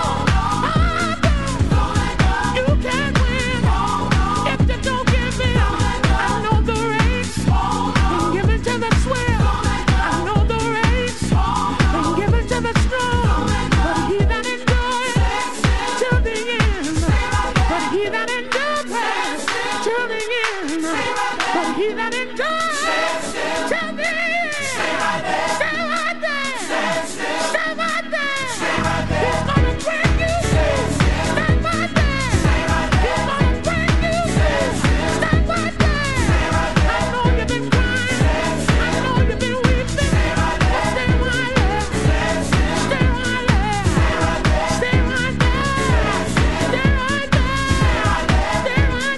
You can't win if you don't give in. I know the race and give it to the swift. I know the race and give it to the strong. But he that endures to the end. But he that endures to the end. But he that endures to the end. Stay right there. Stay right there. Stay right there. He's gonna bring you. Stay right there. He's gonna bring you. Stay right there. I know you've been crying. I know you've been weeping. Stay right there. Stay right there. Stay right there. Stay right there. Stay right there. Stay right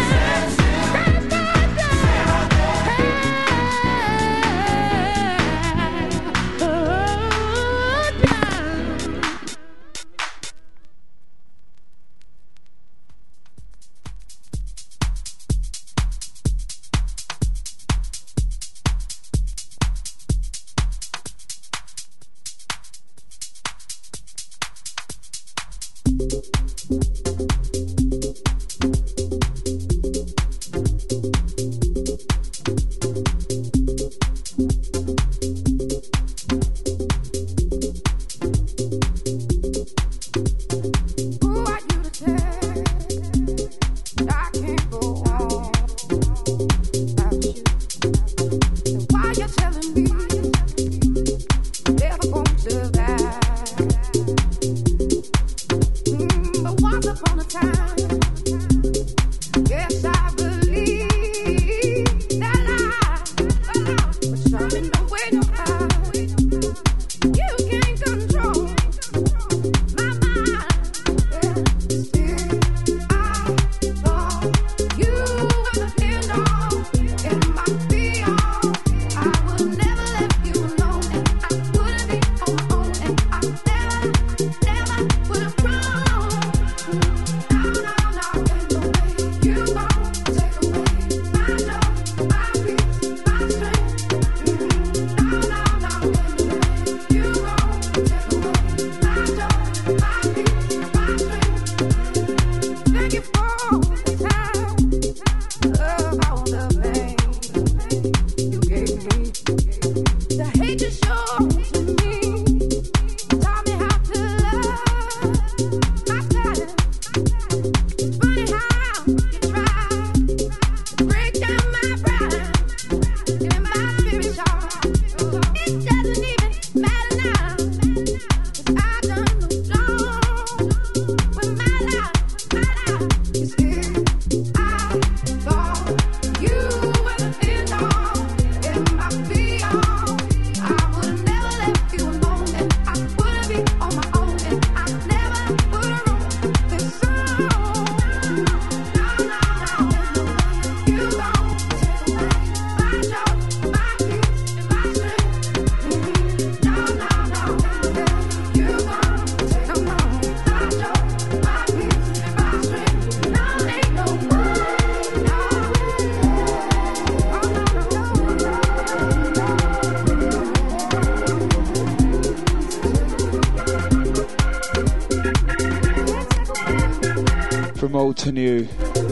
From old to new.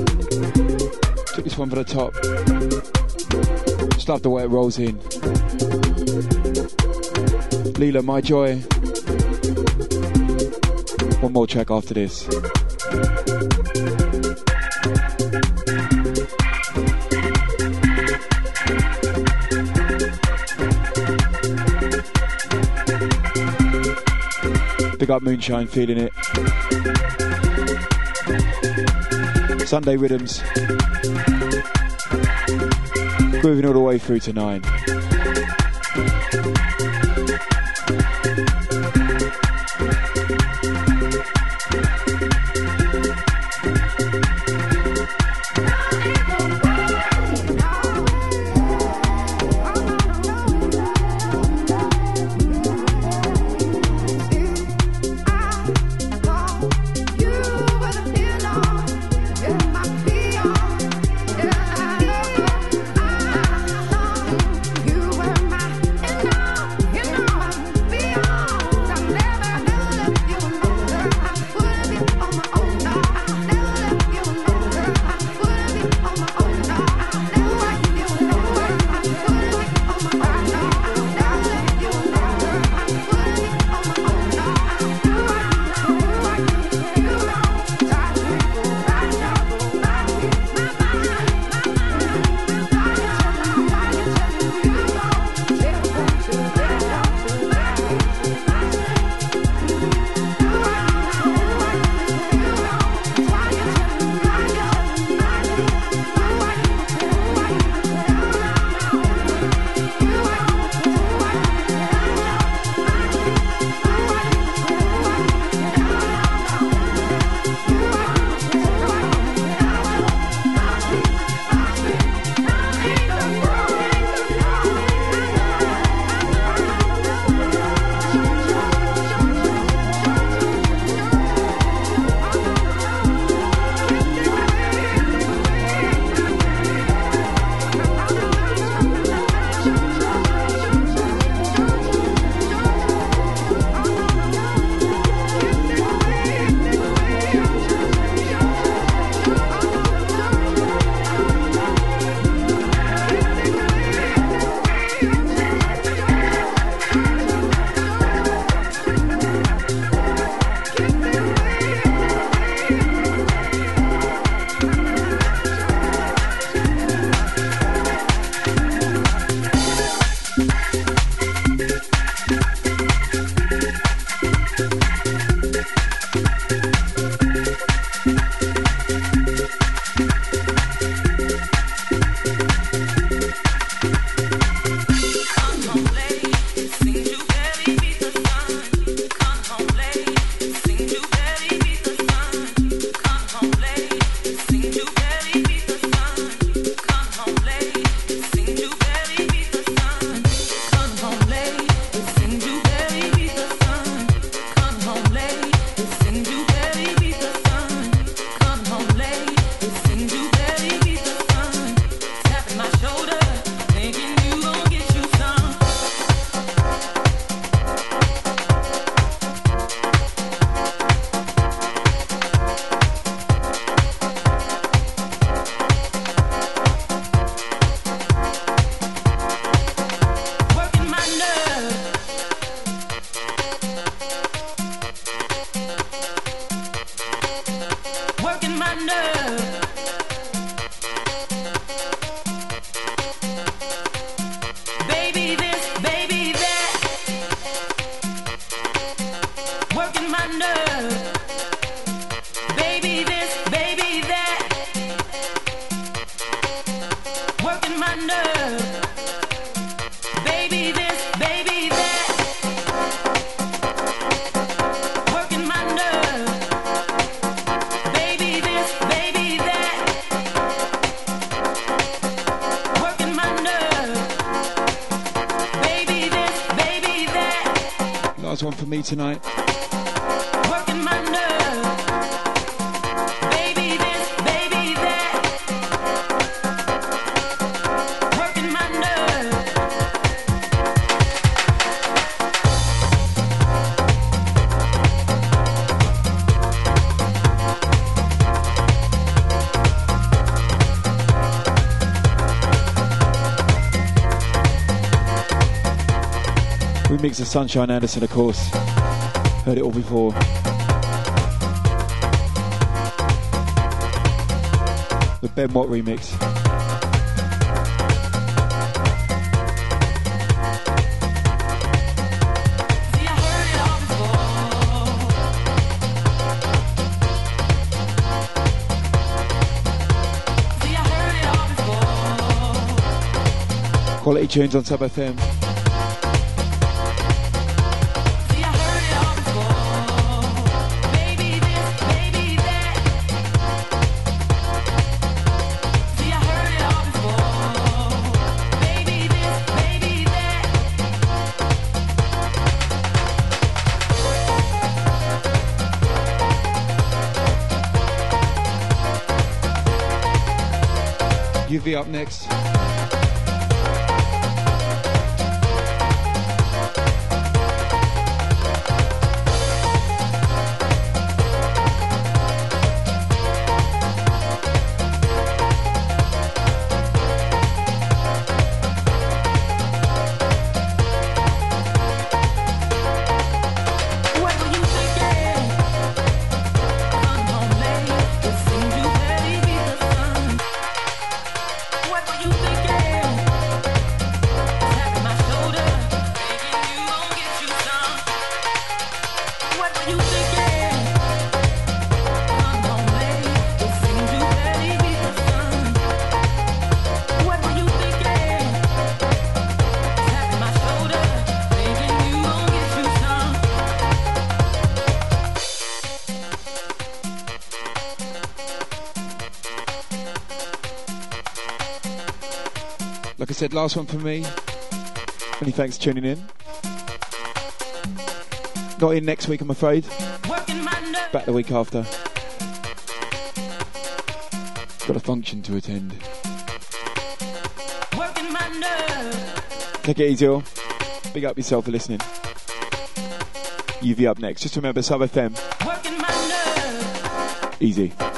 Took this one for the top. Just love the way it rolls in. Leela, My Joy. One more track after this. Big up Moonshine, feeling it. Sunday Rhythms. Grooving all the way through to 9. my nerve. Baby this, baby that. Working my nerve. Baby this, baby that. Working my nerve. Baby this, baby that. Last one for me tonight. Working my nerve. Baby this, baby that. Working my nerve. Remix of Sunshine Anderson, of course. Heard it all before. The Ben Watt remix. See, I heard it all before. See, I heard it all before. Quality tunes on Sub FM. See, I heard it all before. Baby this, baby that. See, I heard it all before. Baby this, baby that. UV up next. What were you thinking? Come home late. It seems you barely beat the sun. What were you thinking? Tapping my shoulder, thinking you gon' get you some. What were you thinking? Come home late. It seems you barely beat the sun. What were you thinking? Tapping my shoulder, thinking you gon' get you some. Like I said, last one for me. Many thanks for tuning in. Not in next week, I'm afraid. Working my nerve. Back the week after. Got a function to attend. Working my nerve. Take it easy, all. Big up yourself for listening. UV up next. Just remember, Sub FM. Working my nerve. Easy.